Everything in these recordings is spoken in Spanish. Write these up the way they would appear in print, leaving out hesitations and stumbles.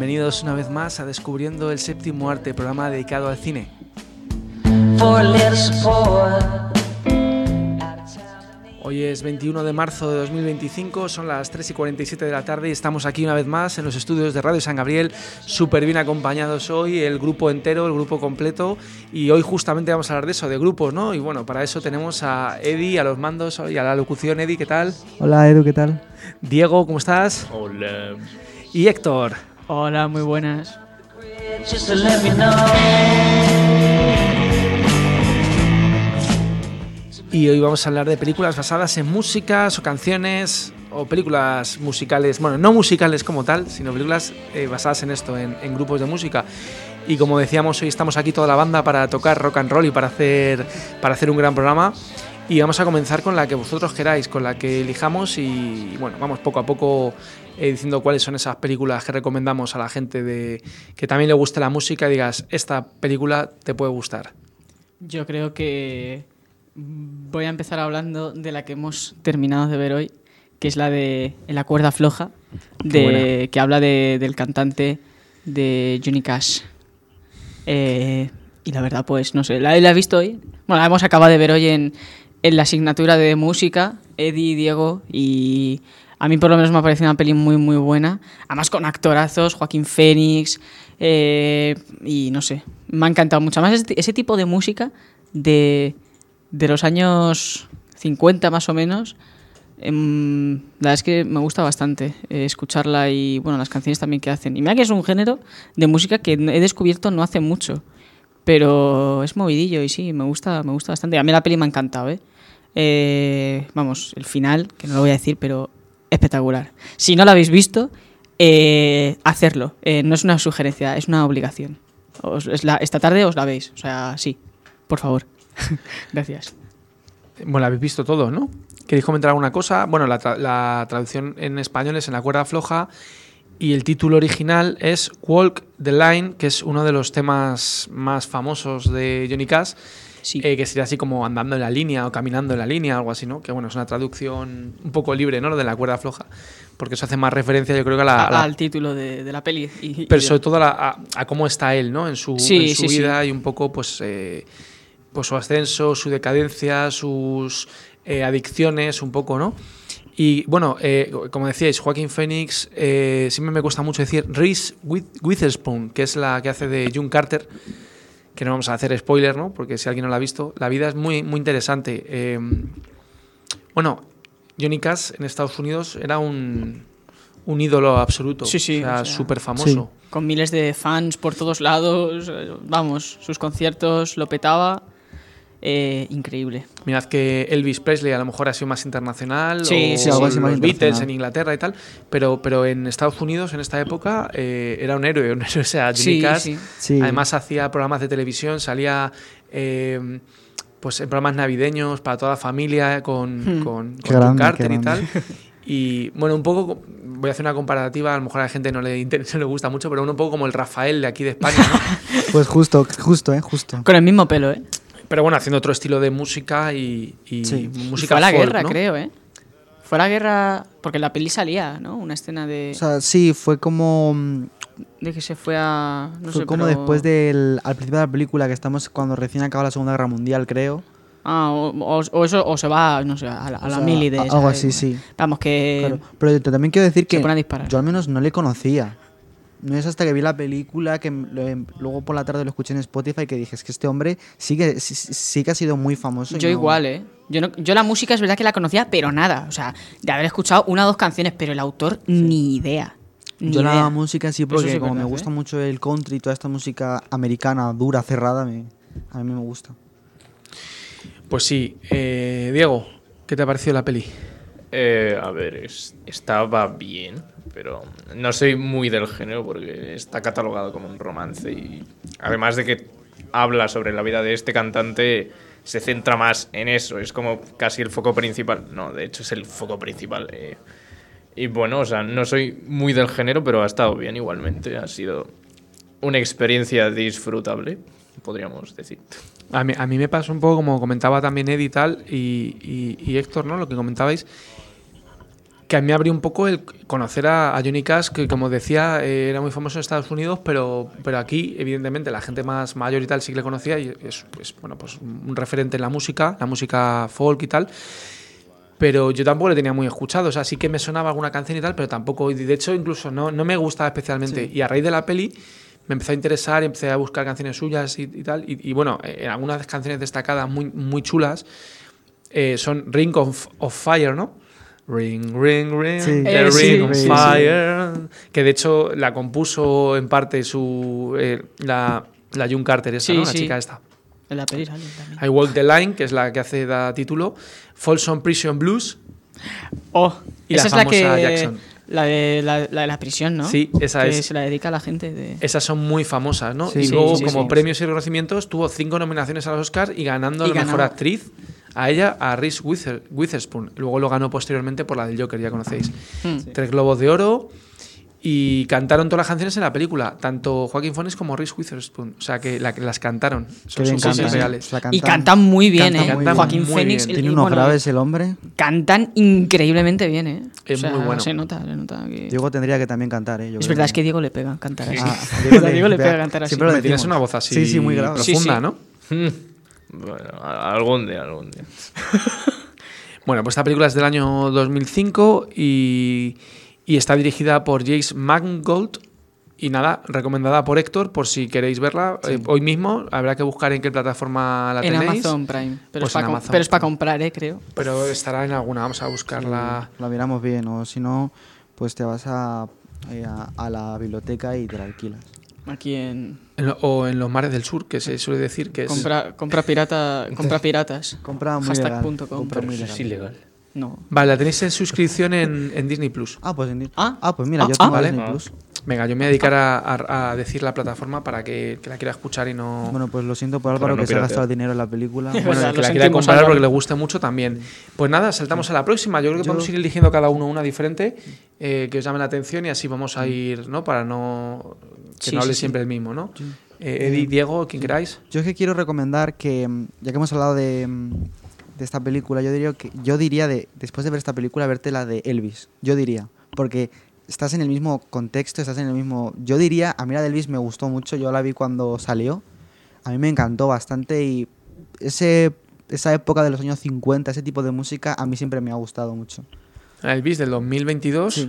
bienvenidos una vez más a Descubriendo el Séptimo Arte, programa dedicado al cine. Hoy es 21 de marzo de 2025, son las 3:47 de la tarde y estamos aquí una vez más en los estudios de Radio San Gabriel, súper bien acompañados hoy, el grupo entero, el grupo completo, y hoy justamente vamos a hablar de eso, de grupos, ¿no? Y bueno, para eso tenemos a Eddie, a los mandos y a la locución. Eddie, ¿qué tal? Hola Edu, ¿qué tal? Diego, ¿cómo estás? Hola. Y Héctor. Hola, muy buenas. Y hoy vamos a hablar de películas basadas en músicas o canciones o películas musicales, bueno, no musicales como tal, sino películas basadas en esto, en grupos de música. Y como decíamos, hoy estamos aquí toda la banda para tocar rock and roll y para hacer un gran programa. Y vamos a comenzar con la que vosotros queráis, con la que elijamos y bueno, vamos poco a poco diciendo cuáles son esas películas que recomendamos a la gente que también le guste la música y digas, esta película te puede gustar. Yo creo que voy a empezar hablando de la que hemos terminado de ver hoy, que es la de La cuerda floja, que habla del cantante de Johnny Cash. Y la verdad, pues no sé, la he visto hoy. Bueno, la hemos acabado de ver hoy en la asignatura de música, Eddie y Diego, y a mí por lo menos me ha parecido una peli muy muy buena, además con actorazos, Joaquín Phoenix, y no sé, me ha encantado mucho. Además ese tipo de música de los años 50 más o menos, la verdad es que me gusta bastante escucharla y bueno, las canciones también que hacen. Y mira que es un género de música que he descubierto no hace mucho, pero es movidillo y sí, me gusta bastante. A mí la peli me ha encantado, vamos, el final, que no lo voy a decir, pero espectacular. Si no la habéis visto, hacerlo. No es una sugerencia, es una obligación. Esta tarde os la veis, o sea, sí, por favor. Gracias. Bueno, la habéis visto todo, ¿no? ¿Queréis comentar alguna cosa? Bueno, la traducción en español es En la cuerda floja y el título original es Walk the Line, que es uno de los temas más famosos de Johnny Cash, sí. Que sería así como andando en la línea o caminando en la línea, algo así, ¿no? Que bueno, es una traducción un poco libre, ¿no? Lo de la cuerda floja, porque eso hace más referencia, yo creo que al título de la peli. Pero sobre todo a cómo está él, ¿no? En su vida y un poco, pues su ascenso, su decadencia, sus adicciones, un poco, ¿no? Y bueno, como decíais, Joaquín Phoenix, siempre me cuesta mucho decir Reese Witherspoon, que es la que hace de June Carter, que no vamos a hacer spoiler, ¿no? Porque si alguien no la ha visto, la vida es muy, muy interesante. Bueno, Johnny Cash en Estados Unidos era un ídolo absoluto, o sea, súper famoso. Sí. Con miles de fans por todos lados, vamos, sus conciertos lo petaba. Increíble. Mirad que Elvis Presley a lo mejor ha sido más internacional, algo así más los Beatles en Inglaterra y tal, pero en Estados Unidos en esta época era un héroe, o sea, Johnny Cash. Sí. Además hacía programas de televisión, salía pues en programas navideños para toda la familia con Carter y tal. Y bueno, un poco, voy a hacer una comparativa, a lo mejor a la gente no le gusta mucho, pero un poco como el Rafael de aquí de España, ¿no? Pues justo. Con el mismo pelo, Pero bueno, haciendo otro estilo de música y música fue a la folk, guerra, ¿no? Creo, Fue a la guerra, porque en la peli salía, ¿no? Una escena de... O sea, sí, fue como... De que se fue a... fue como después al principio de la película, que estamos cuando recién acaba la Segunda Guerra Mundial, creo. O eso, o se va, no sé, a la mili de esa. Algo así, sí. Vamos, que... Claro. Pero también quiero decir que yo al menos no le conocía. No es hasta que vi la película que luego por la tarde lo escuché en Spotify que dije, es que este hombre sí que ha sido muy famoso. Yo igual, Yo la música es verdad que la conocía, pero nada. O sea, de haber escuchado una o dos canciones, pero el autor ni idea. La música sí, porque como me gusta mucho el country y toda esta música americana, dura, cerrada, a mí me gusta. Pues sí. Diego, ¿qué te ha parecido la peli? A ver, estaba bien, pero no soy muy del género porque está catalogado como un romance y además de que habla sobre la vida de este cantante, se centra más en eso, es como casi el foco principal. No, de hecho es el foco principal. Y bueno, o sea, no soy muy del género, pero ha estado bien igualmente, ha sido una experiencia disfrutable, podríamos decir. A mí me pasó un poco como comentaba también Eddie y tal, y Héctor, ¿no? Lo que comentabais. que a mí me abrió un poco el conocer a Johnny Cash, que como decía, era muy famoso en Estados Unidos, pero aquí, evidentemente, la gente más mayor y tal sí que le conocía y es pues un referente en la música folk y tal. Pero yo tampoco le tenía muy escuchado, o sea, sí que me sonaba alguna canción y tal, pero tampoco, de hecho, incluso no me gustaba especialmente. Sí. Y a raíz de la peli me empezó a interesar y empecé a buscar canciones suyas y tal. Y bueno, en algunas canciones destacadas muy, muy chulas son Ring of Fire, ¿no? Ring, ring, ring, sí. The Sí. Ring of Fire. Que de hecho la compuso en parte la June Carter, esa, Sí, ¿no? La sí. chica esta. En la peli sale también. I Walk the Line, que es la que da título. Folsom Prison Blues. Oh, Y esa la es la famosa que... Jackson. La de la prisión, ¿no? Sí, esa que es. se la dedica a la gente de... Esas son muy famosas, ¿no? Sí, y sí, luego, sí, como sí. premios y reconocimientos, tuvo 5 nominaciones a los Oscars y ganando Y la mejor ganó. actriz a ella, a Reese Witherspoon. Luego lo ganó posteriormente por la del Joker, ya conocéis. 3 Globos de Oro y cantaron todas las canciones en la película, tanto Joaquin Phoenix como Reese Witherspoon. O sea, que las cantaron. Son bien cosas cantan. reales. O sea, Y cantan muy bien, cantan muy bien. Joaquín Muy Phoenix... bien. Tiene y unos bueno, graves el hombre. cantan increíblemente bien, ¿eh? Es O sea, muy bueno. Se nota que... Diego tendría que también cantar, ¿eh? Yo Es creo verdad, es que Diego le pega cantar así. Diego le pega cantar así. Siempre lo Hombre, tienes decimos. una voz así Sí, sí, muy grave. profunda, Sí, sí. ¿no? Bueno, algún día. Bueno, pues esta película es del año 2005 y está dirigida por James Mangold. Y nada, recomendada por Héctor, por si queréis verla. Hoy mismo habrá que buscar en qué plataforma la En tenéis. Amazon Prime. Pero Pues es para en Amazon. pero es para comprar, creo. Pero estará en alguna, vamos a buscarla. La miramos bien, o si no, pues te vas a la biblioteca y te la alquilas. Aquí O en los mares del sur, que se suele decir que es... compra piratas. Compra muy Hashtag legal. punto com. Compra muy Eso legal. es ilegal. No. Vale, la tenéis en suscripción en Disney Plus. Pues pues mira, Ah, yo tengo vale. Disney Plus. Venga, yo me voy a dedicar a decir la plataforma para que la quiera escuchar y no... Bueno, pues lo siento por Pero Álvaro no que se ha piratea. gastado el dinero en la película. Es Bueno, verdad, que lo la quiera sentimos, comprar Álvaro. porque le guste mucho también. Pues nada, saltamos a la próxima. Yo creo que podemos ir eligiendo cada uno una diferente que os llame la atención y así vamos a ir, ¿no? Para no... Que no hable siempre el mismo, ¿no? Eddie, Diego, quien queráis. Yo es que quiero recomendar que, ya que hemos hablado de esta película, yo diría después de ver esta película, verte la de Elvis. Yo diría, porque estás en el mismo contexto, estás en el mismo... Yo diría, a mí la de Elvis me gustó mucho, yo la vi cuando salió, a mí me encantó bastante y esa época de los años 50, ese tipo de música, a mí siempre me ha gustado mucho. Elvis del 2022 Sí.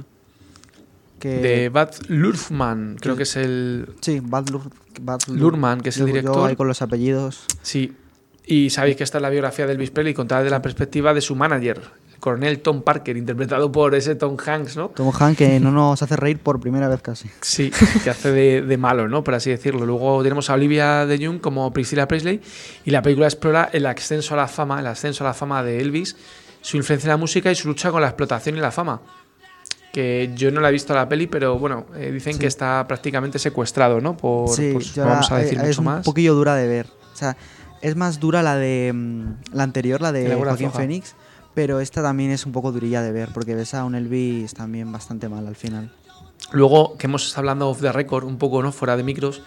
de Baz Luhrmann, creo que es el... Sí, Baz Luhrmann, que es el director. Yo ahí con los apellidos. Sí, y sabéis que esta es la biografía de Elvis Presley contada desde la perspectiva de su manager, el coronel Tom Parker, interpretado por ese Tom Hanks, ¿no? Tom Hanks, que no nos hace reír por primera vez casi. Sí, que hace de malo, ¿no? Por así decirlo. Luego tenemos a Olivia de Jung como Priscilla Presley y la película explora el ascenso a la fama de Elvis, su influencia en la música y su lucha con la explotación y la fama. Que yo no la he visto la peli, pero bueno, dicen que está prácticamente secuestrado, ¿no? Pues, no vamos a decir es mucho un más. poquillo dura de ver. O sea, es más dura la de la anterior, la de La boda Joaquin floja. Phoenix, pero esta también es un poco durilla de ver, porque ves a un Elvis también bastante mal al final. Luego, que hemos estado hablando off the record, un poco, ¿no? Fuera de micros,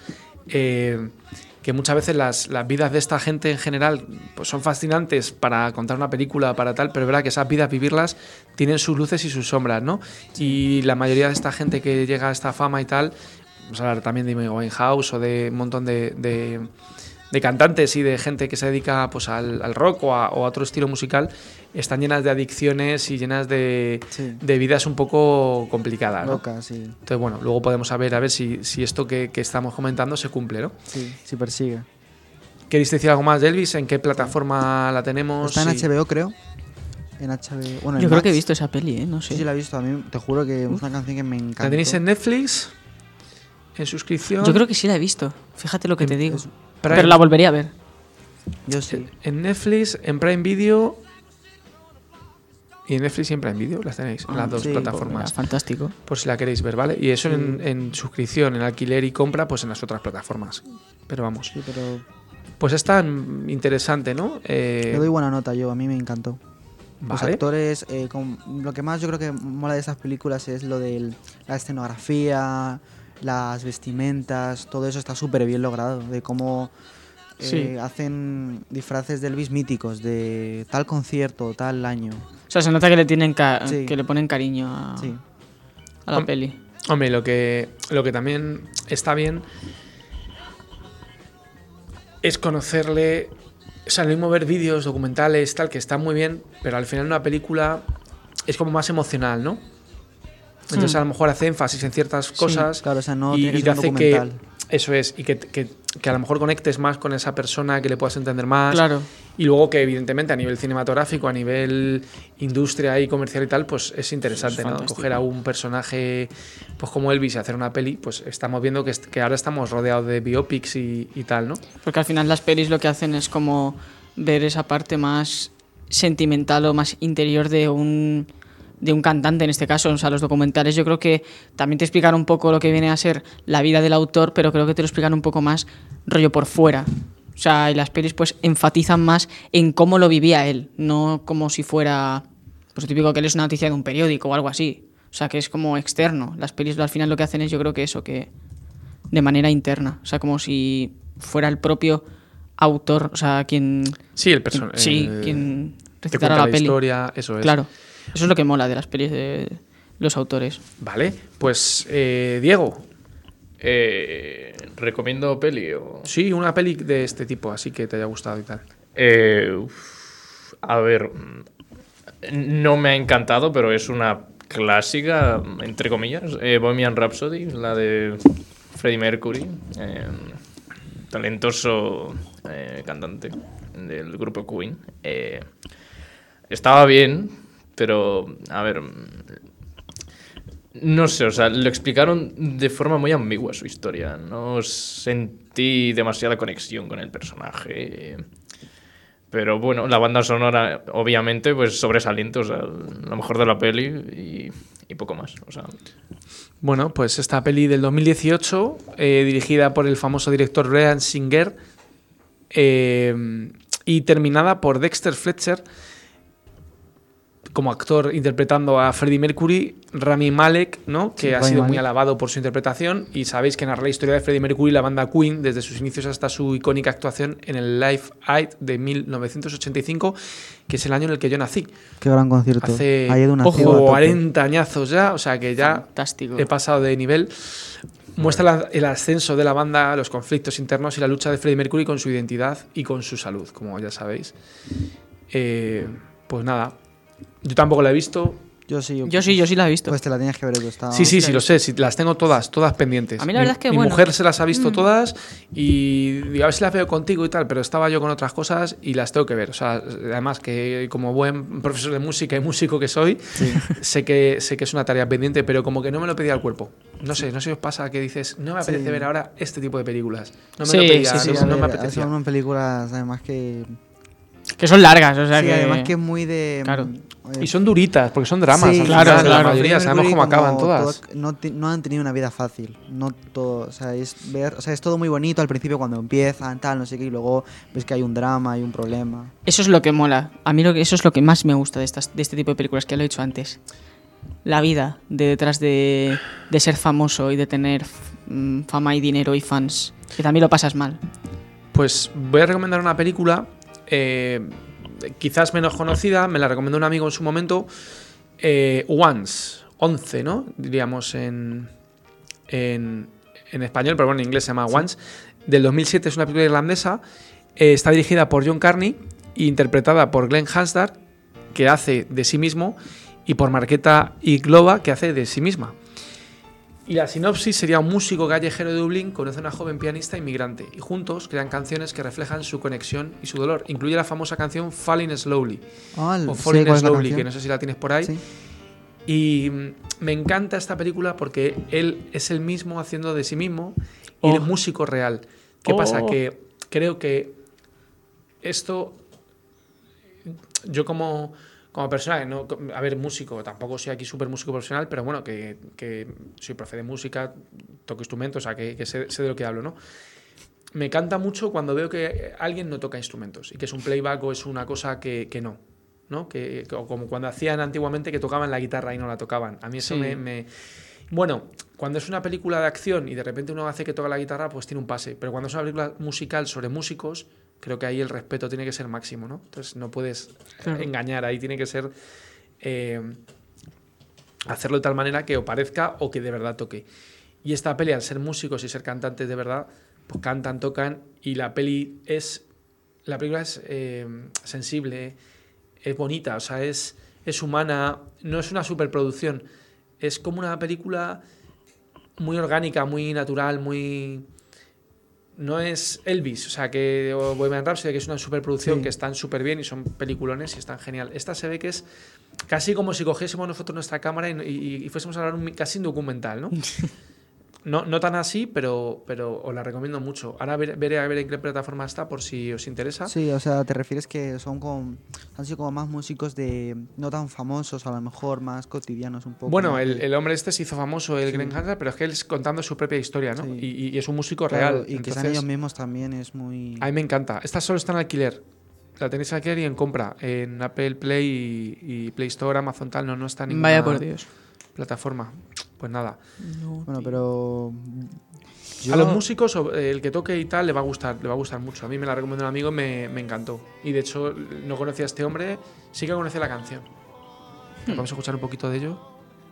que muchas veces las vidas de esta gente en general pues son fascinantes para contar una película, para tal, pero es verdad que esas vidas, vivirlas, tienen sus luces y sus sombras, ¿no? Y la mayoría de esta gente que llega a esta fama y tal, vamos a hablar también de Amy Winehouse o de un montón de cantantes y de gente que se dedica pues al rock o a otro estilo musical, están llenas de adicciones y llenas de vidas un poco complicadas, ¿no? Loca, sí. Entonces, bueno, luego podemos a ver si esto que estamos comentando se cumple, ¿no? Sí persigue. ¿Queréis decir algo más de Elvis? ¿En qué plataforma la tenemos? Está en Sí. HBO, creo. En HBO. Bueno, en Yo creo Max. que he visto esa peli, no sé. Sí, la he visto. A mí te juro que es una canción que me encanta. ¿La tenéis en Netflix? ¿En suscripción? Yo creo que sí la he visto. Fíjate lo que te digo. Prime. Pero la volvería a ver. Yo sí. En Netflix, en Prime Video... Y en Netflix y en Prime Video las tenéis, en las dos sí, plataformas. Fantástico. Por si la queréis ver, ¿vale? Y eso en suscripción, en alquiler y compra, pues en las otras plataformas. Pero vamos. Sí, pero Pues es tan interesante, ¿no? le doy buena nota yo. A mí me encantó. Los Vale. actores, lo que más yo creo que mola de esas películas es lo de la escenografía, las vestimentas, todo eso está súper bien logrado. De cómo hacen disfraces de Elvis míticos, de tal concierto, tal año. O sea, se nota que le tienen que le ponen cariño a la peli. Hombre, lo que también está bien es conocerle. O sea, lo mismo ver vídeos, documentales, tal, que están muy bien, pero al final una película es como más emocional, ¿no? Entonces a lo mejor hace énfasis en ciertas cosas. Sí, claro, o sea, no y tiene que te ser un hace documental. Eso es, y que a lo mejor conectes más con esa persona, que le puedas entender más. Claro. Y luego que evidentemente a nivel cinematográfico, a nivel industria y comercial y tal, pues es interesante, ¿no? Coger a un personaje pues como Elvis y hacer una peli, pues estamos viendo que ahora estamos rodeados de biopics y tal, ¿no? Porque al final las pelis lo que hacen es como ver esa parte más sentimental o más interior de un cantante en este caso. O sea, los documentales yo creo que también te explican un poco lo que viene a ser la vida del autor, pero creo que te lo explican un poco más rollo por fuera. O sea, y las pelis pues enfatizan más en cómo lo vivía él, no como si fuera pues lo típico que lees una noticia de un periódico o algo así. O sea, que es como externo. Las pelis al final lo que hacen es, yo creo que eso, que de manera interna. O sea, como si fuera el propio autor, o sea, quien... Sí, el personaje. Sí, quien te recitara cuenta la peli. Historia, eso es. Claro. Eso es lo que mola de las pelis de los autores. Vale, pues Diego. ¿Recomiendo peli o...? Sí, una peli de este tipo, así que te haya gustado y tal. A ver, no me ha encantado, pero es una clásica, entre comillas. Bohemian Rhapsody, la de Freddie Mercury, talentoso cantante del grupo Queen. Estaba bien, pero, a ver, no sé, o sea, lo explicaron de forma muy ambigua su historia. No sentí demasiada conexión con el personaje. Pero bueno, la banda sonora, obviamente, pues sobresaliente, o sea, lo mejor de la peli y poco más, o sea... Bueno, pues esta peli del 2018, dirigida por el famoso director Bryan Singer, y terminada por Dexter Fletcher como actor interpretando a Freddie Mercury, Rami Malek, ¿no? Que ha sido muy alabado por su interpretación, y sabéis que narra la historia de Freddie Mercury y la banda Queen desde sus inicios hasta su icónica actuación en el Live Aid de 1985, que es el año en el que yo nací. Qué gran concierto. Hace 40 añazos ya, o sea que ya fantástico. He pasado de nivel. Muestra el ascenso de la banda, los conflictos internos y la lucha de Freddie Mercury con su identidad y con su salud, como ya sabéis. Pues nada, yo tampoco la he visto. Yo sí la he visto. Pues te la tenías que ver. Sí, lo sé, sí, las tengo todas pendientes. A mí la verdad es que mi mujer se las ha visto todas y digo, a ver si las veo contigo y tal, pero estaba yo con otras cosas y las tengo que ver. O sea, además que como buen profesor de música y músico que soy, sé que es una tarea pendiente, pero como que no me lo pedía el cuerpo. No sé si os pasa que dices, no me apetece ver ahora este tipo de películas. No me lo pedía, no me apetecía. Son películas además que son largas, o sea que... además que es muy de... Claro. Y son duritas, porque son dramas. Sí, claro. La claro. mayoría, sabemos cómo acaban todas. No han tenido una vida fácil. No todo, o sea, es todo muy bonito al principio cuando empiezan, tal, no sé qué, y luego ves que hay un drama, hay un problema. Eso es lo que mola. A mí eso es lo que más me gusta de este tipo de películas, que ya lo he dicho antes. La vida detrás de ser famoso y de tener fama y dinero y fans. Que también lo pasas mal. Pues voy a recomendar una película... quizás menos conocida, me la recomendó un amigo en su momento, Once, ¿no? Diríamos en español, pero bueno, en inglés se llama Once, del 2007, es una película irlandesa, está dirigida por John Carney e interpretada por Glenn Hansard, que hace de sí mismo, y por Marketa Iglova, que hace de sí misma. Y la sinopsis sería: un músico callejero de Dublín conoce a una joven pianista inmigrante y juntos crean canciones que reflejan su conexión y su dolor. Incluye la famosa canción Falling Slowly o Falling Slowly, que no sé si la tienes por ahí. Sí. Y me encanta esta película porque él es el mismo haciendo de sí mismo y de músico real. ¿Qué pasa? Que creo que esto, yo como persona, no, a ver, músico, tampoco soy aquí súper músico profesional, pero bueno, que soy profe de música, toco instrumentos, o sea, que sé de lo que hablo, ¿no? Me encanta mucho cuando veo que alguien no toca instrumentos y que es un playback o es una cosa que no, que como cuando hacían antiguamente que tocaban la guitarra y no la tocaban. A mí eso me... Bueno, cuando es una película de acción y de repente uno hace que toca la guitarra, pues tiene un pase. Pero cuando es una película musical sobre músicos, creo que ahí el respeto tiene que ser máximo, ¿no? Entonces no puedes engañar, ahí tiene que ser hacerlo de tal manera que o parezca o que de verdad toque. Y esta peli, al ser músicos y ser cantantes de verdad, pues cantan, tocan, y la película es sensible, es bonita, o sea, es humana, no es una superproducción, es como una película muy orgánica, muy natural, muy... No es Elvis, o sea, que o Bohemian Rhapsody, que es una superproducción, que están súper bien y son peliculones y están genial. Esta se ve que es casi como si cogiésemos nosotros nuestra cámara y fuésemos a hablar casi un documental, ¿no? No tan así, pero os la recomiendo mucho. Ahora veré a ver en qué plataforma está por si os interesa. Sí, o sea, te refieres que han sido como más músicos no tan famosos, a lo mejor más cotidianos un poco. Bueno, el hombre este se hizo famoso, el Glenn Hansard, pero es que él es contando su propia historia, ¿no? Y es un músico real. Y que sean ellos mismos también es muy... A mí me encanta. Esta solo está en alquiler. La tenéis en alquiler y en compra. En Apple Play y Play Store, Amazon tal, no está en ninguna Vaya por Dios. plataforma. Pues nada. No, bueno, pero... A los músicos, el que toque y tal, le va a gustar mucho. A mí me la recomendó un amigo y me encantó. Y de hecho, no conocía a este hombre, sí que conocía la canción. Vamos a escuchar un poquito de ello.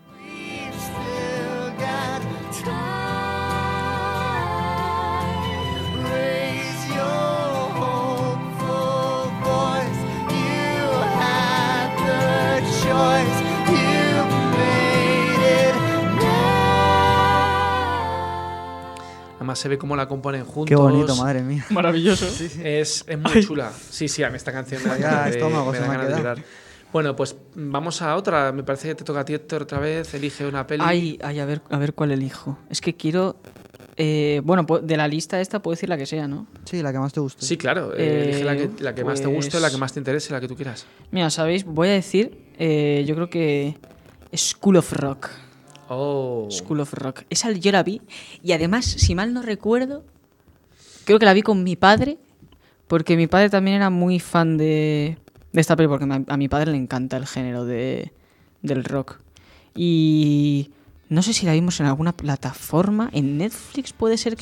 Además se ve cómo la componen juntos. Qué bonito, madre mía. Maravilloso. Sí, sí. Es muy chula. Sí, a mí esta canción me da ganas de llorar. Bueno, pues vamos a otra. Me parece que te toca a ti, Héctor, otra vez. Elige una peli. Ay, a ver cuál elijo. Es que quiero... bueno, de la lista esta puedo decir la que sea, ¿no? Sí, la que más te guste. Sí, claro. Elige la que más te guste, la que más te interese, la que tú quieras. Mira, ¿sabéis? Voy a decir, yo creo que School of Rock. Oh. School of Rock. Esa yo la vi y además, si mal no recuerdo, creo que la vi con mi padre, porque mi padre también era muy fan de esta peli, porque a mi padre le encanta el género del rock. Y no sé si la vimos en alguna plataforma, en Netflix puede ser que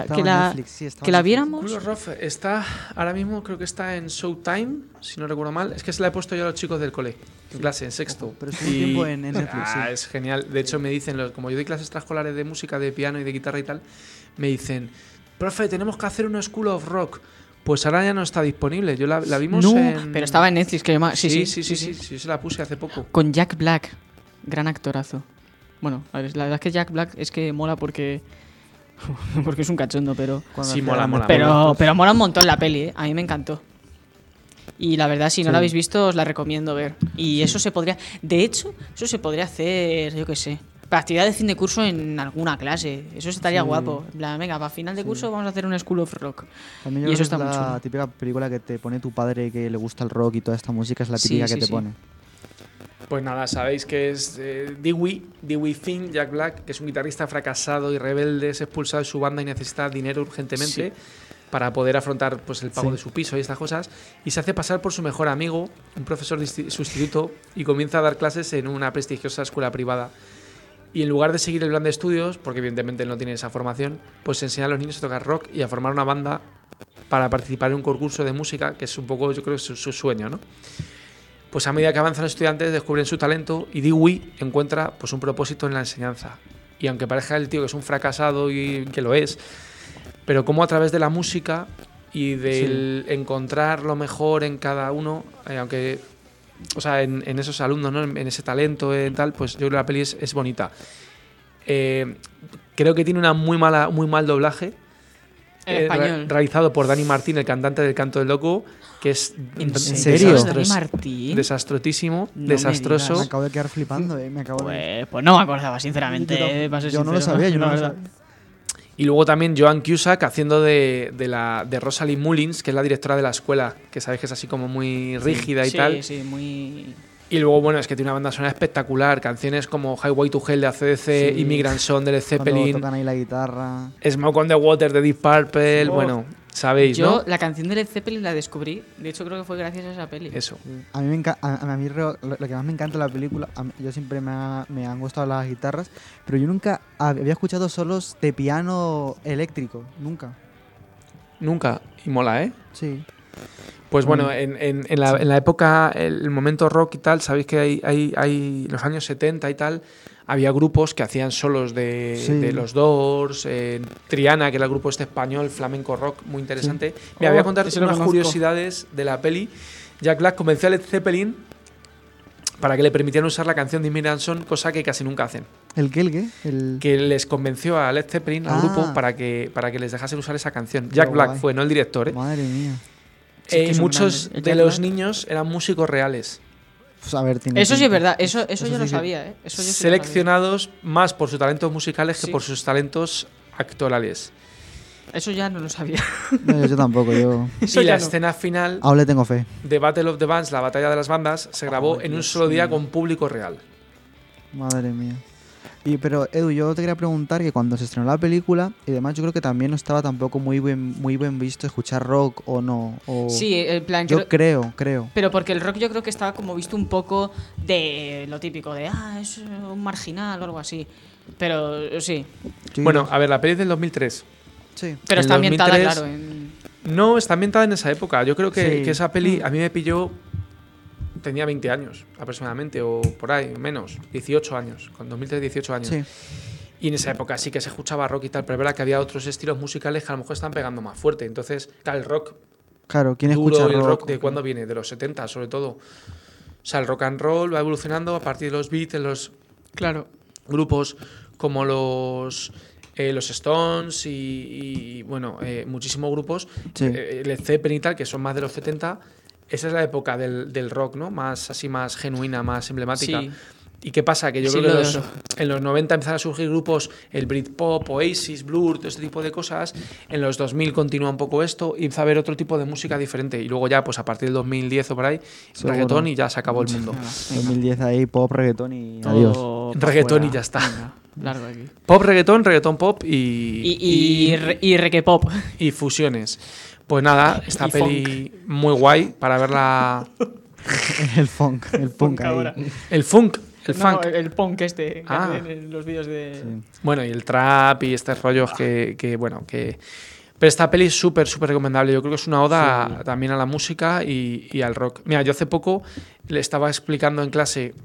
la viéramos. School of Rock está, ahora mismo creo que está en Showtime, si no recuerdo mal. Es que se la he puesto yo a los chicos del cole, en clase, en sexto. Ojo, pero estuvo un tiempo en Netflix. Es genial. De hecho me dicen, como yo doy clases extraescolares de música, de piano y de guitarra y tal, me dicen, profe, tenemos que hacer una School of Rock. Pues ahora ya no está disponible. Yo la vimos pero estaba en Netflix. Sí, se la puse hace poco. Con Jack Black, gran actorazo. Bueno, a ver, la verdad es que Jack Black es que mola porque es un cachondo, pero... Sí, mola. Pero mola un montón la peli, ¿eh? A mí me encantó. Y la verdad, si no la habéis visto, os la recomiendo ver. Y eso se podría... De hecho, eso se podría hacer, yo qué sé, para actividad de fin de curso en alguna clase. Eso estaría guapo. En plan, venga, para final de curso vamos a hacer un School of Rock. También y eso está muy chulo. La típica película que te pone tu padre que le gusta el rock y toda esta música es la típica que te pone. Pues nada, sabéis que es Dewey Finn, Jack Black, que es un guitarrista fracasado y rebelde, es expulsado de su banda y necesita dinero urgentemente para poder afrontar pues, el pago de su piso y estas cosas, y se hace pasar por su mejor amigo, un profesor sustituto, y comienza a dar clases en una prestigiosa escuela privada. Y en lugar de seguir el plan de estudios, porque evidentemente él no tiene esa formación, pues enseña a los niños a tocar rock y a formar una banda para participar en un concurso de música, que es un poco, yo creo, su sueño, ¿no? Pues a medida que avanzan los estudiantes descubren su talento y Dewey encuentra pues un propósito en la enseñanza. Y aunque parezca el tío que es un fracasado y que lo es, pero como a través de la música y del encontrar lo mejor en cada uno, aunque, o sea, en esos alumnos, ¿no? En ese talento, tal, pues yo creo que la peli es bonita. Creo que tiene una muy mal doblaje. Realizado por Dani Martín, el cantante del Canto del Loco, que es ¿En serio? ¿Dani Martín? Desastroso. Me acabo de quedar flipando, Pues no me acordaba, sinceramente. Yo no lo sabía, Y luego también Joan Cusack haciendo de Rosalind Mullins, que es la directora de la escuela, que sabéis que es así como muy rígida y tal. Sí, muy... Y luego, bueno, es que tiene una banda sonora espectacular. Canciones como Highway to Hell de AC/DC, Immigrant Song de Led Zeppelin. Tocan ahí la guitarra. Smoke on the Water de Deep Purple. Bueno, sabéis, Yo ¿no? la canción de Led Zeppelin la descubrí. De hecho, creo que fue gracias a esa peli. Eso. A mí, lo que más me encanta de la película, yo siempre me han gustado las guitarras, pero yo nunca había escuchado solos de piano eléctrico, nunca. Nunca. Y mola, ¿eh? Sí. Pues bueno, en la época, el momento rock y tal, sabéis que hay los años 70 y tal, había grupos que hacían solos de los Doors, Triana, que era el grupo este español, flamenco rock, muy interesante. Sí. Me voy a contar ese lo unas conozco. curiosidades de la peli. Jack Black convenció a Led Zeppelin para que le permitieran usar la canción de Jimmy Anderson, cosa que casi nunca hacen. ¿El qué? Que les convenció a Led Zeppelin, al grupo, para que les dejasen usar esa canción. Jack Black guay. fue, no el director, ¿eh? Madre mía. Sí, que son Muchos grandes. de Jack los Black. niños eran músicos reales, Pues a ver, Eso sí es verdad, eso yo sí lo que- sabía, ¿eh? Eso yo sí lo seleccionados más por sus talentos musicales que Sí. por sus talentos actorales. sabía. Eso ya no lo sabía. No, yo tampoco, yo Eso Y ya la no. escena final aún le tengo fe. de Battle of the Bands, la batalla de las bandas, se grabó en un Dios solo día mío. con público real. Madre mía. Pero Edu, yo te quería preguntar que cuando se estrenó la película y demás, yo creo que también no estaba tampoco muy bien visto escuchar rock o no. Sí, en plan, Yo creo. pero porque el rock yo creo que estaba como visto un poco de lo típico, de es un marginal o algo así. Pero sí. Bueno, a ver, la peli es del 2003. Sí. Pero En está ambientada, 2003, claro, en... No, está ambientada en esa época. Yo creo que, Sí. que esa peli a mí me pilló. Tenía 20 años aproximadamente, o por ahí, menos, 18 años. Con 2003, 18 años. Sí. Y en esa época sí que se escuchaba rock y tal, pero es verdad que había otros estilos musicales que a lo mejor están pegando más fuerte. Entonces, claro, el rock Claro, ¿quién duro escucha y el rock? rock, ¿de cuándo viene? De los 70, sobre todo. O sea, el rock and roll va evolucionando a partir de los Beatles, los Claro. grupos como los Stones y bueno, muchísimos grupos, Sí. Led Zeppelin y tal, que son más de los 70. Esa es la época del rock, ¿no? Más así, más genuina, más emblemática. Sí. ¿Y qué pasa? Que yo Sí, creo que lo de oro. en los 90 empezaron a surgir grupos, el Britpop, Oasis, Blur, todo este tipo de cosas. En los 2000 continúa un poco esto y empieza a haber otro tipo de música diferente. Y luego ya, pues a partir del 2010 o por ahí, Seguro. reggaetón y ya se acabó el mundo. 2010 ahí, pop, reggaetón y adiós. Todo Reggaetón pa' y ya está. Venga, largo aquí. Pop, reggaetón pop Y reggae pop. y fusiones. Pues nada, esta Y peli muy guay para verla. el funk ahí. ahora. El funk, el No, funk. el punk este que Ah. hacen en los vídeos de... Sí. Bueno, y el trap y estos rollos que bueno, que... Pero esta peli es súper recomendable. Yo creo que es una oda también a la música y al rock. Mira, yo hace poco le estaba explicando en clase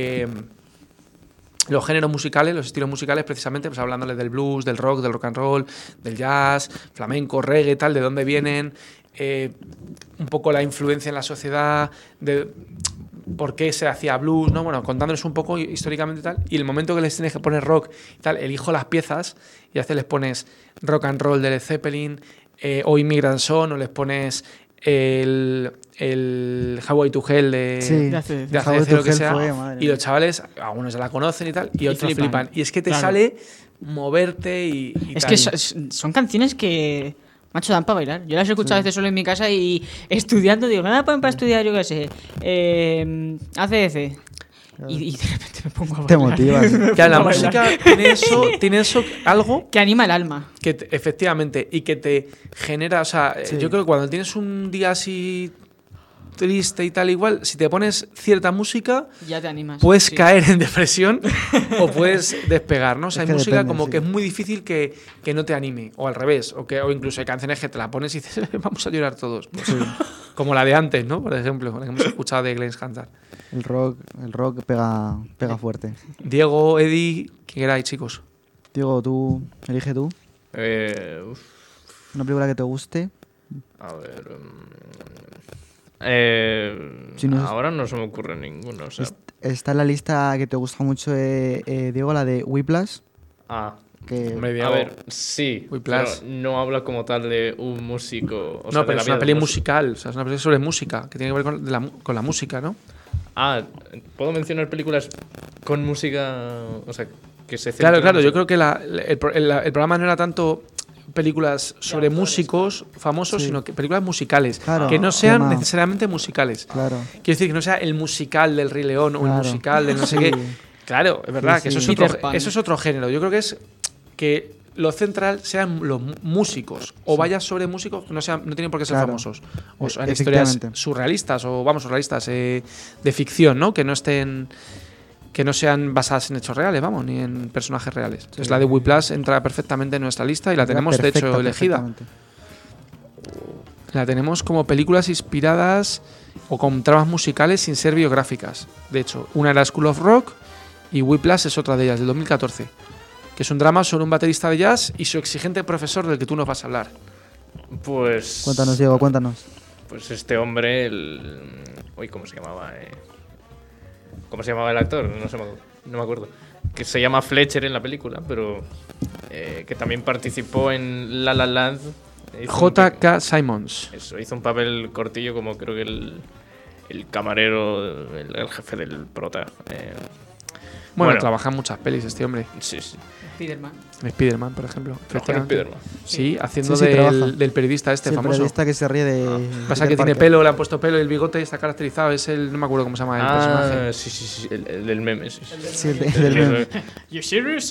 los géneros musicales, los estilos musicales, precisamente, pues hablándoles del blues, del rock and roll, del jazz, flamenco, reggae, tal, de dónde vienen, un poco la influencia en la sociedad, de por qué se hacía blues, ¿no? Bueno, contándoles un poco históricamente y tal. Y el momento que les tienes que poner rock y tal, elijo las piezas y les pones rock and roll de Led Zeppelin, o Immigrant Song, o les pones el Highway to Hell de Sí. De hace- de Highway hacer to lo que Hell sea, fue, madre y los mía. chavales, algunos ya la conocen y tal, y otros flipan. Y es que te Claro. sale moverte y Es tal. que son canciones que, macho, dan para bailar. Yo las he escuchado a veces solo en mi casa y estudiando, digo, me la ponen para estudiar, yo qué sé, ACDC. Y de repente me pongo a bailar. Te motivas. Que la Para música bailar. tiene eso algo Que anima el alma. que efectivamente, y que te genera, o sea, Sí. yo creo que cuando tienes un día así triste y tal igual, si te pones cierta música, Ya te animas. puedes sí. caer en depresión o puedes despegar, ¿no? O sea, Es hay que música depende, como sí. que es muy difícil que no te anime, o al revés, o incluso hay canciones que te la pones y dices, vamos a llorar todos. Pues, como la de antes, ¿no? Por ejemplo, la que hemos escuchado de Glenn Hansard. El rock pega fuerte. Diego, Eddie, ¿qué queráis, chicos? Diego, elige tú. Uf, Una película que te guste. a ver. Si no es- Ahora no se me ocurre ninguno. O sea, Está en la lista que te gusta mucho, Diego, la de Whiplash. Que Hombre, a Diego, ver, sí, Whiplash. pero no habla como tal de un músico. O sea, no, de pero la es vida una de peli un músico. musical, o sea, es una peli sobre música, que tiene que ver con la música, ¿no? Ah, ¿puedo mencionar películas con música? O sea, que se Claro, centren claro, en yo música? creo que el programa no era tanto películas sobre músicos famosos, Sí. sino que películas musicales, Claro, que no sean tema. necesariamente musicales. Claro. Quiero decir que no sea el musical del Rey León o el Claro. musical del no sé Sí. qué. Claro, es verdad Sí, que eso sí. es, otro, Peter Pan. eso es otro género. Yo creo que es que lo central sean los músicos o vayas sobre músicos que no tienen por qué ser famosos o sean historias surrealistas o surrealistas de ficción, ¿no? Que no sean basadas en hechos reales, vamos, ni en personajes reales. Entonces la de Whiplash entra perfectamente en nuestra lista y la tenemos de hecho elegida. La tenemos como películas inspiradas o con tramas musicales sin ser biográficas. De hecho, una era School of Rock y Whiplash es otra de ellas, del 2014. Que es un drama sobre un baterista de jazz y su exigente profesor del que tú nos vas a hablar. Pues... Cuéntanos, Diego, cuéntanos. Pues este hombre, Uy, ¿cómo se llamaba? ¿Cómo se llamaba el actor? No me acuerdo. Que se llama Fletcher en la película, pero que también participó en La La Land. J.K. Simmons. Eso, hizo un papel cortillo como creo que el camarero, el jefe del prota. Bueno, trabaja en muchas pelis este hombre. Sí. Spiderman, por ejemplo. Spiderman. Sí, haciendo del periodista famoso. El periodista que se ríe de... Pasa que tiene pelo, le han puesto pelo y el bigote está caracterizado. Es no me acuerdo cómo se llama el personaje. Sí, el del meme. Sí, el del meme. ¿You serious?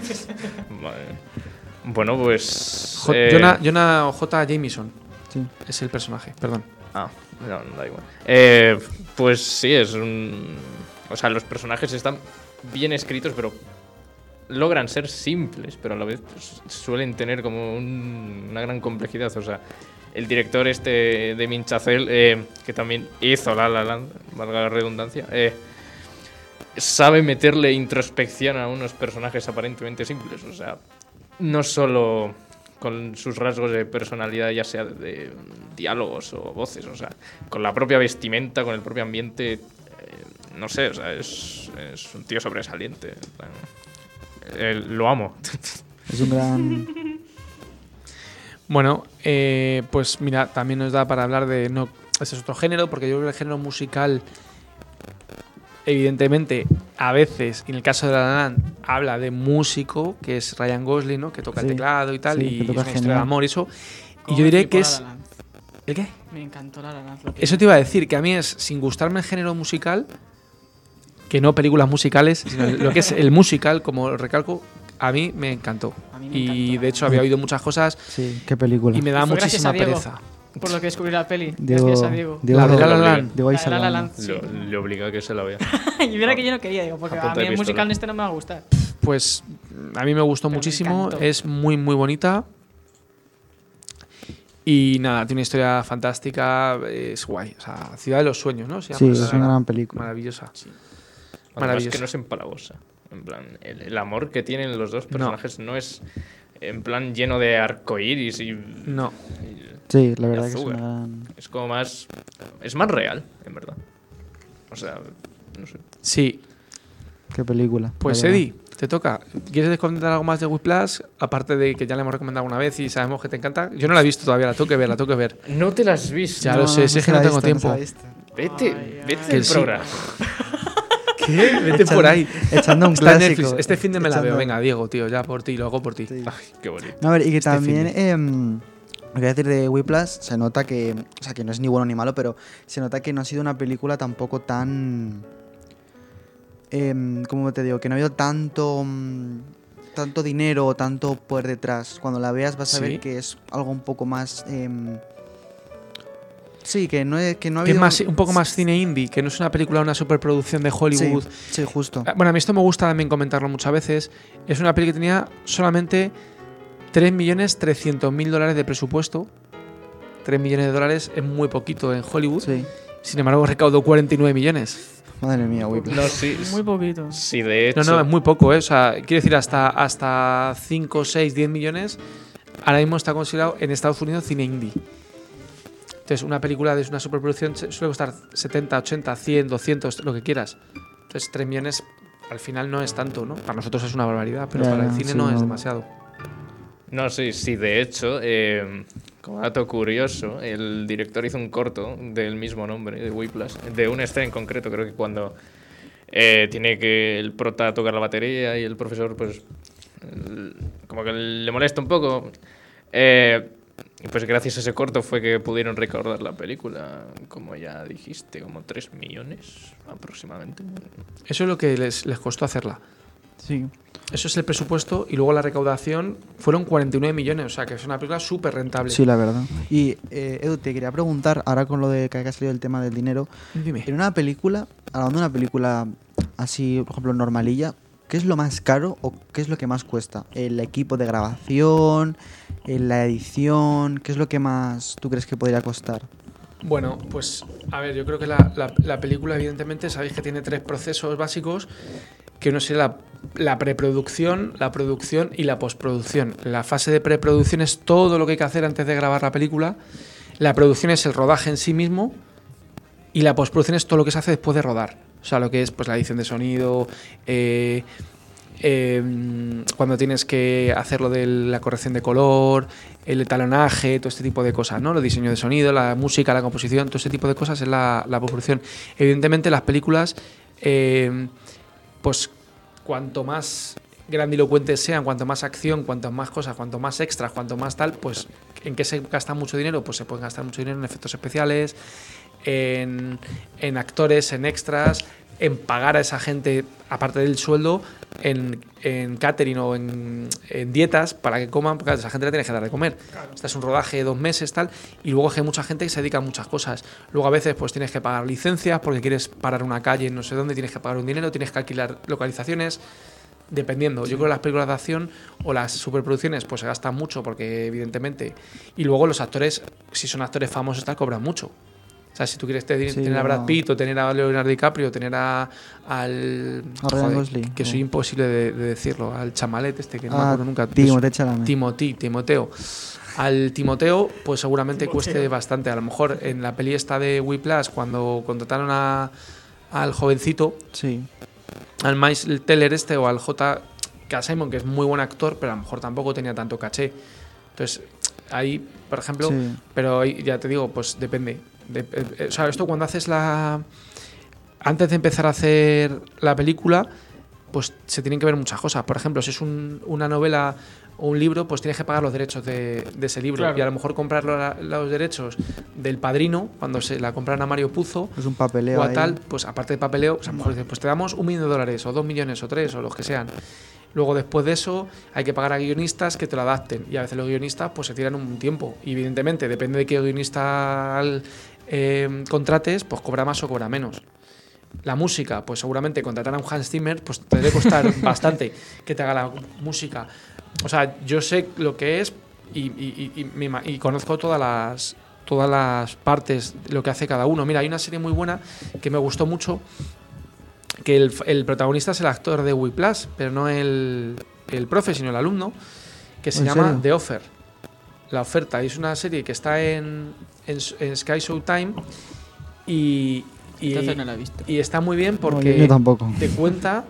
Bueno, pues... Jonah J. Jameson. Sí. Es el personaje, perdón. No, da igual. Pues sí, o sea, los personajes están bien escritos, pero logran ser simples, pero a la vez pues, suelen tener como una gran complejidad. O sea, el director Damien Chazelle, que también hizo La La Land, valga la redundancia, sabe meterle introspección a unos personajes aparentemente simples. O sea, no solo con sus rasgos de personalidad, ya sea de diálogos o voces, o sea, con la propia vestimenta, con el propio ambiente, no sé, o sea, es un tío sobresaliente. Lo amo. Es un gran... Bueno, pues mira, también nos da para hablar de... Ese es otro género, porque yo creo que el género musical, evidentemente, a veces, en el caso de La La Land, habla de músico, que es Ryan Gosling, ¿no? Que toca el teclado y tal, y es una historia de amor y eso. Y yo diría que es... ¿El qué? Me encantó La La Land. Eso te iba a decir, que a mí es, sin gustarme el género musical, que no películas musicales, sino lo que es el musical, como recalco, a mí me encantó. Y de hecho había oído muchas cosas. Sí, qué película. Y me da muchísima pereza. Por lo que descubrí la peli. Gracias a Diego. La de La La Land. La La Land. Le obliga a que se la vea. Y mira que yo no quería, digo, porque a mí el musical no me va a gustar. Pues a mí me gustó muchísimo. Es muy, muy bonita. Y nada, tiene una historia fantástica. Es guay. O sea, Ciudad de los Sueños, ¿no? Sí, es una gran película. Maravillosa. Sí. Además que no es empalagosa. En plan, el amor que tienen los dos personajes no es en plan lleno de arcoíris y... No. Sí, la verdad que es una gran... Es como más... Es más real, en verdad. O sea, no sé. Sí. Qué película. Pues Eddie, te toca. ¿Quieres comentar algo más de Whiplash? Aparte de que ya la hemos recomendado una vez y sabemos que te encanta. Yo no la he visto todavía, la tengo que ver. No te la has visto. Ya lo sé, es que no tengo tiempo. Vete del programa. ¿Qué? Vete por ahí. Echando un clásico. Este fin de me la veo. Venga, Diego, tío, ya por ti, lo hago por ti. Sí. Ay, qué bonito. No, a ver, y que también... lo que voy a decir de Whiplash, se nota que... O sea, que no es ni bueno ni malo, pero se nota que no ha sido una película tampoco tan... ¿cómo te digo? Que no ha habido tanto dinero o tanto poder detrás. Cuando la veas vas a ver que es algo un poco más... sí, que no ha habido... Que es más, un poco más cine indie, que no es una película, una superproducción de Hollywood. Sí, justo. Bueno, a mí esto me gusta también comentarlo muchas veces. Es una peli que tenía solamente $3.300.000 de presupuesto. $3 millones es muy poquito en Hollywood. Sí. Sin embargo, recaudó 49 millones. Madre mía, Whiplash. No, sí. Muy poquito. Sí, de hecho. No, es muy poco, ¿eh? O sea, quiero decir, hasta 5, 6, 10 millones ahora mismo está considerado en Estados Unidos cine indie. Entonces, una película de una superproducción suele costar 70, 80, 100, 200, lo que quieras. Entonces, 3 millones al final no es tanto, ¿no? Para nosotros es una barbaridad, pero para el cine no es demasiado. No, sí, de hecho, como dato curioso, el director hizo un corto del mismo nombre, de Whiplash, de una escena en concreto, creo que cuando tiene que el prota tocar la batería y el profesor, pues, como que le molesta un poco. Pues gracias a ese corto fue que pudieron recaudar la película, como ya dijiste, como 3 millones aproximadamente. Eso es lo que les costó hacerla. Sí. eso es el presupuesto y luego la recaudación fueron 49 millones, o sea que es una película súper rentable. Sí, la verdad. Y Edu, te quería preguntar, ahora con lo de que ha salido el tema del dinero, Dime. en una película, hablando de una película así, por ejemplo, normalilla, ¿qué es lo más caro o qué es lo que más cuesta? ¿El equipo de grabación? ¿La edición? ¿Qué es lo que más tú crees que podría costar? Bueno, pues a ver, yo creo que la película evidentemente sabéis que tiene 3 procesos básicos, que uno sería la preproducción, la producción y la postproducción. La fase de preproducción es todo lo que hay que hacer antes de grabar la película, la producción es el rodaje en sí mismo y la postproducción es todo lo que se hace después de rodar. O sea, lo que es pues la edición de sonido, cuando tienes que hacer lo de la corrección de color, el etalonaje, todo este tipo de cosas, ¿no? El diseño de sonido, la música, la composición, todo este tipo de cosas es la postproducción. Evidentemente las películas, pues cuanto más grandilocuentes sean, cuanto más acción, cuanto más cosas, cuanto más extras, cuanto más tal, pues ¿en qué se gasta mucho dinero? Pues se puede gastar mucho dinero en efectos especiales, en actores, en extras, en pagar a esa gente, aparte del sueldo, en catering o en dietas para que coman, porque a esa gente le tienes que dar de comer. Claro. Este es un rodaje de 2 meses, tal, y luego hay mucha gente que se dedica a muchas cosas. Luego a veces pues tienes que pagar licencias porque quieres parar una calle en no sé dónde, tienes que pagar un dinero, tienes que alquilar localizaciones, dependiendo. Yo creo que las películas de acción o las superproducciones pues se gastan mucho porque evidentemente, y luego los actores, si son actores famosos tal, cobran mucho. O sea, si tú quieres tener a Brad Pitt o tener a Leonardo DiCaprio o tener al Ryan Gosling, que soy imposible de decirlo, al chamalet este que no me acuerdo nunca. Timoteo. Al Timoteo, pues seguramente cueste bastante. A lo mejor en la peli esta de Whiplash, cuando contrataron al jovencito, sí, al Miles Teller este o al J.K. Simon, que es muy buen actor, pero a lo mejor tampoco tenía tanto caché. Entonces, ahí, por ejemplo, sí. Pero ahí, ya te digo, pues depende. O sea, esto cuando haces antes de empezar a hacer la película, pues se tienen que ver muchas cosas. Por ejemplo, si es una novela o un libro, pues tienes que pagar los derechos de ese libro. Claro. Y a lo mejor comprar los derechos del Padrino, cuando se la compraron a Mario Puzo, es un papeleo o a tal, pues aparte de papeleo, pues a lo mejor dices, pues te damos $1 millón o 2 millones o 3 o los que sean. Luego después de eso hay que pagar a guionistas que te lo adapten y a veces los guionistas pues se tiran un tiempo y evidentemente depende de qué guionista contrates, pues cobra más o cobra menos. La música, pues seguramente contratar a un Hans Zimmer pues te debe costar bastante que te haga la música. O sea, yo sé lo que es y conozco todas las partes de lo que hace cada uno. Mira, hay una serie muy buena que me gustó mucho, que el protagonista es el actor de Whiplash, pero no el profe, sino el alumno, que se llama The Offer. La oferta. Es una serie que está en Sky Showtime y entonces no la he visto. Y está muy bien porque yo tampoco. Te cuenta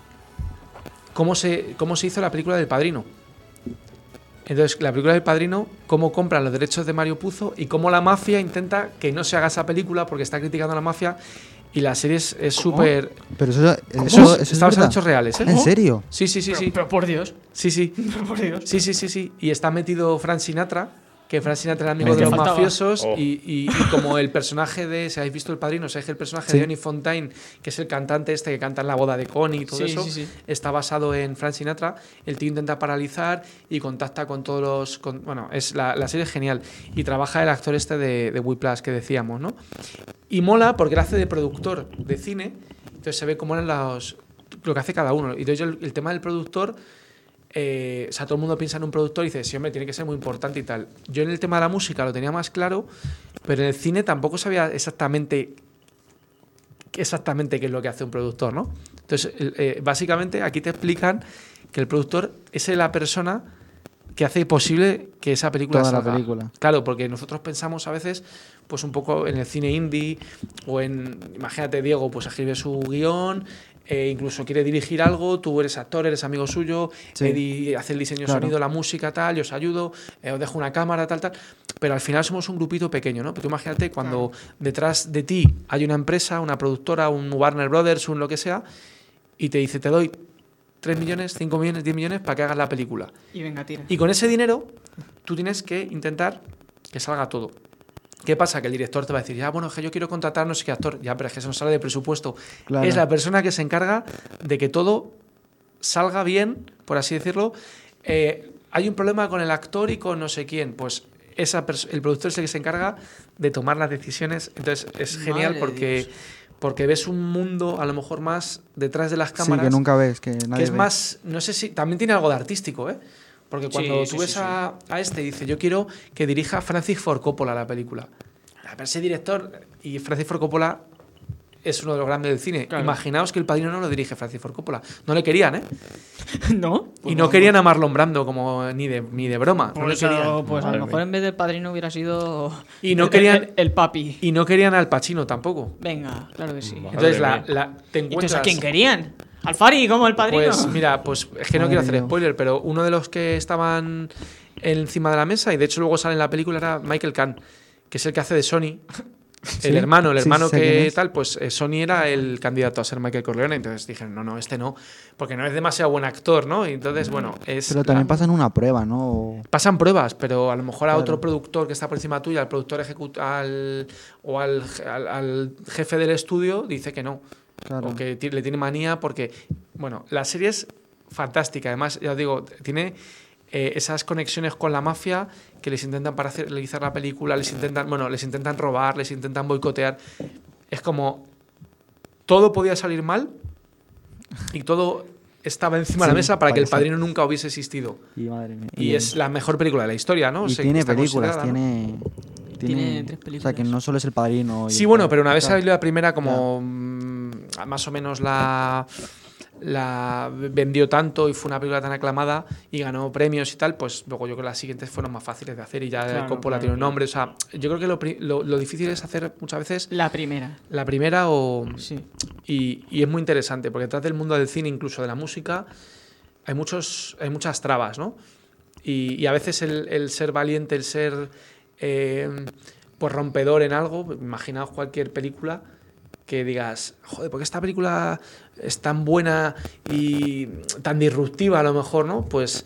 cómo se hizo la película del Padrino. Entonces, la película del Padrino, cómo compran los derechos de Mario Puzo y cómo la mafia intenta que no se haga esa película porque está criticando a la mafia. Y la serie es súper... Pero eso está basado en hechos reales, ¿eh? ¿En serio? Sí. Pero por Dios. Sí. Por Dios. Sí. Y está metido Frank Sinatra, que Frank Sinatra era amigo de los mafiosos y como el personaje de... Si habéis visto El Padrino, sabéis que el personaje de Johnny Fontaine, que es el cantante este que canta en la boda de Connie y todo eso, está basado en Frank Sinatra. El tío intenta paralizar y contacta con todos los... bueno, la serie es genial. Y trabaja el actor este de Whiplash que decíamos, ¿no? Y mola porque él hace de productor de cine, entonces se ve cómo eran lo que hace cada uno. Y entonces el tema del productor, o sea, todo el mundo piensa en un productor y dice, sí, hombre, tiene que ser muy importante y tal. Yo en el tema de la música lo tenía más claro, pero en el cine tampoco sabía exactamente qué es lo que hace un productor, ¿no? Entonces, básicamente aquí te explican que el productor es la persona que hace posible que esa película salga. La película. Claro, porque nosotros pensamos a veces pues un poco en el cine indie o imagínate, Diego, pues escribe su guión, incluso quiere dirigir algo, tú eres actor, eres amigo suyo, Eddie hace el diseño de sonido, la música, tal, yo os ayudo, os dejo una cámara, tal, pero al final somos un grupito pequeño, ¿no? Pero tú imagínate cuando detrás de ti hay una empresa, una productora, un Warner Brothers, un lo que sea, y te dice, te doy 3 millones, 5 millones, 10 millones para que hagas la película. Y venga, tira. Y con ese dinero tú tienes que intentar que salga todo. ¿Qué pasa? Que el director te va a decir, bueno, es que yo quiero contratar no sé qué actor. Ya, pero es que eso no sale de presupuesto. Claro. Es la persona que se encarga de que todo salga bien por así decirlo, hay un problema con el actor y con no sé quién, pues el productor es el que se encarga de tomar las decisiones. Entonces es genial porque ves un mundo a lo mejor más detrás de las cámaras. Sí, que nunca ves, que nadie que es ve. más, no sé si, también tiene algo de artístico, ¿eh? Porque cuando tú ves a este, dice, yo quiero que dirija Francis Ford Coppola la película. Pero ese director, y Francis Ford Coppola es uno de los grandes del cine. Claro. Imaginaos que El Padrino no lo dirige Francis Ford Coppola. No le querían, ¿eh? ¿No? Y no querían a Marlon Brando como ni de broma. No le querían. Pues a lo mejor en vez del Padrino hubiera sido y no querían el papi. Y no querían al Pacino tampoco. Venga, claro que sí. Entonces te encuentras... ¿Entonces a quién querían? ¿Al Fari como El Padrino? Pues mira, pues es que no quiero hacer spoiler, pero uno de los que estaban encima de la mesa, y de hecho luego sale en la película, era Michael Caine, que es el que hace de Sony. El hermano que tal, pues Sony era el candidato a ser Michael Corleone. Entonces dijeron, no, este no, porque no es demasiado buen actor, ¿no? Y entonces, bueno, Pero también pasan una prueba, ¿no? Pasan pruebas, pero a lo mejor a otro productor que está por encima tuya, al productor al jefe del estudio, dice que no. Claro. O que le tiene manía porque, bueno, la serie es fantástica. Además, ya os digo, tiene esas conexiones con la mafia que les intentan para realizar la película, les intentan robar, les intentan boicotear. Es como todo podía salir mal y todo estaba encima de la mesa para que El Padrino nunca hubiese existido. Y madre mía. Y es la mejor película de la historia, ¿no? Y tiene películas, ¿no? Tiene 3 películas. O sea, que no solo es El Padrino. Sí, bueno, pero una vez salió la primera, como más o menos la vendió tanto y fue una película tan aclamada y ganó premios y tal, pues luego yo creo que las siguientes fueron más fáciles de hacer y ya Coppola tiene un nombre. O sea, yo creo que lo difícil es hacer muchas veces la primera y es muy interesante porque detrás del mundo del cine, incluso de la música, hay muchas trabas, ¿no? Y a veces el ser valiente, el ser pues rompedor en algo, imaginaos cualquier película que digas, joder, ¿por qué esta película es tan buena y tan disruptiva a lo mejor, ¿no? Pues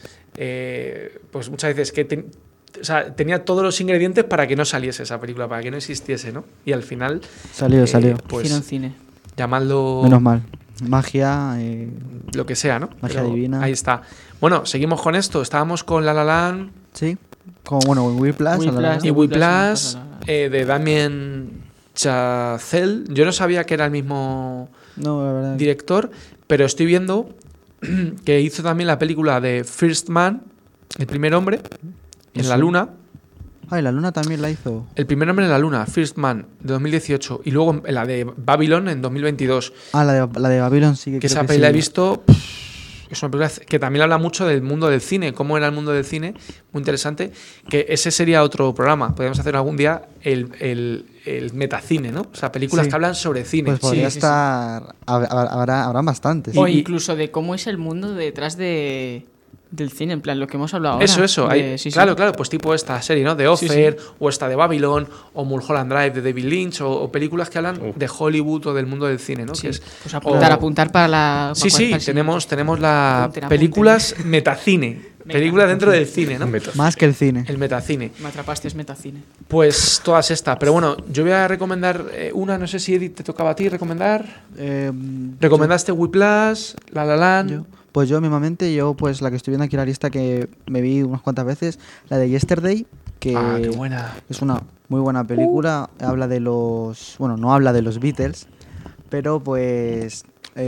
muchas veces que tenía todos los ingredientes para que no saliese esa película, para que no existiese, ¿no? Y al final... Salió. Pues, cine. Llamadlo... Menos mal. Magia... lo que sea, ¿no? Magia divina. Ahí está. Bueno, seguimos con esto. Estábamos con La La Land... Sí. Como Whiplash. Y Whiplash de Damien Chazelle. Yo no sabía que era el mismo director, pero estoy viendo que hizo también la película de First Man, El primer hombre, en la luna. Ah, y la luna también la hizo. El primer hombre en la luna, First Man, de 2018. Y luego la de Babylon en 2022. Ah, la de Babylon sí que esa película la he visto... Es una película que también habla mucho del mundo del cine, cómo era el mundo del cine, muy interesante, que ese sería otro programa. Podríamos hacer algún día el metacine, ¿no? O sea, películas que hablan sobre cine. Pues podría estar... Habrán bastantes. O incluso de cómo es el mundo detrás del cine, en plan, lo que hemos hablado ahora. Eso. Claro, pues tipo esta serie, ¿no? De Offer, o esta de Babylon, o Mulholland Drive de David Lynch, o películas que hablan de Hollywood o del mundo del cine, ¿no? Sí. Que es, pues apuntar para la... tenemos las películas metacine. Película dentro del cine, ¿no? Más que el cine. El metacine. Me atrapaste, es metacine. Pues todas estas. Pero bueno, yo voy a recomendar una, no sé si Edith te tocaba a ti recomendar. ¿Recomendaste Whiplash, La La Land? Pues yo mismamente, pues la que estoy viendo aquí en la lista que me vi unas cuantas veces, la de Yesterday, que qué buena. Es una muy buena película. Habla de no habla de los Beatles, pero pues...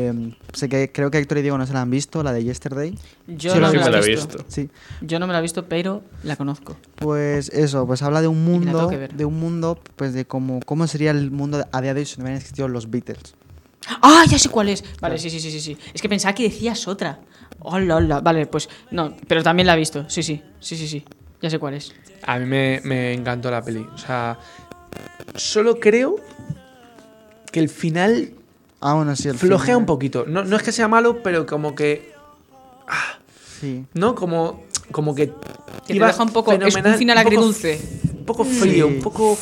creo que Héctor y Diego no se la han visto, la de Yesterday. Yo no me la he visto. Sí. Yo no me la he visto, pero la conozco. Pues eso, pues habla de un mundo, pues de cómo sería el mundo a día de hoy si no hubieran existido los Beatles. ¡Ah, ya sé cuál es! Vale, sí. Es que pensaba que decías otra. Hola. Vale, pues no, pero también la he visto. Sí. Ya sé cuál es. A mí me encantó la peli. O sea, solo creo que el final... bueno, sí, flojea un poquito. No es que sea malo, pero como que... sí. ¿No? Como que te deja un poco... Es un final agridulce. Un poco frío, un poco...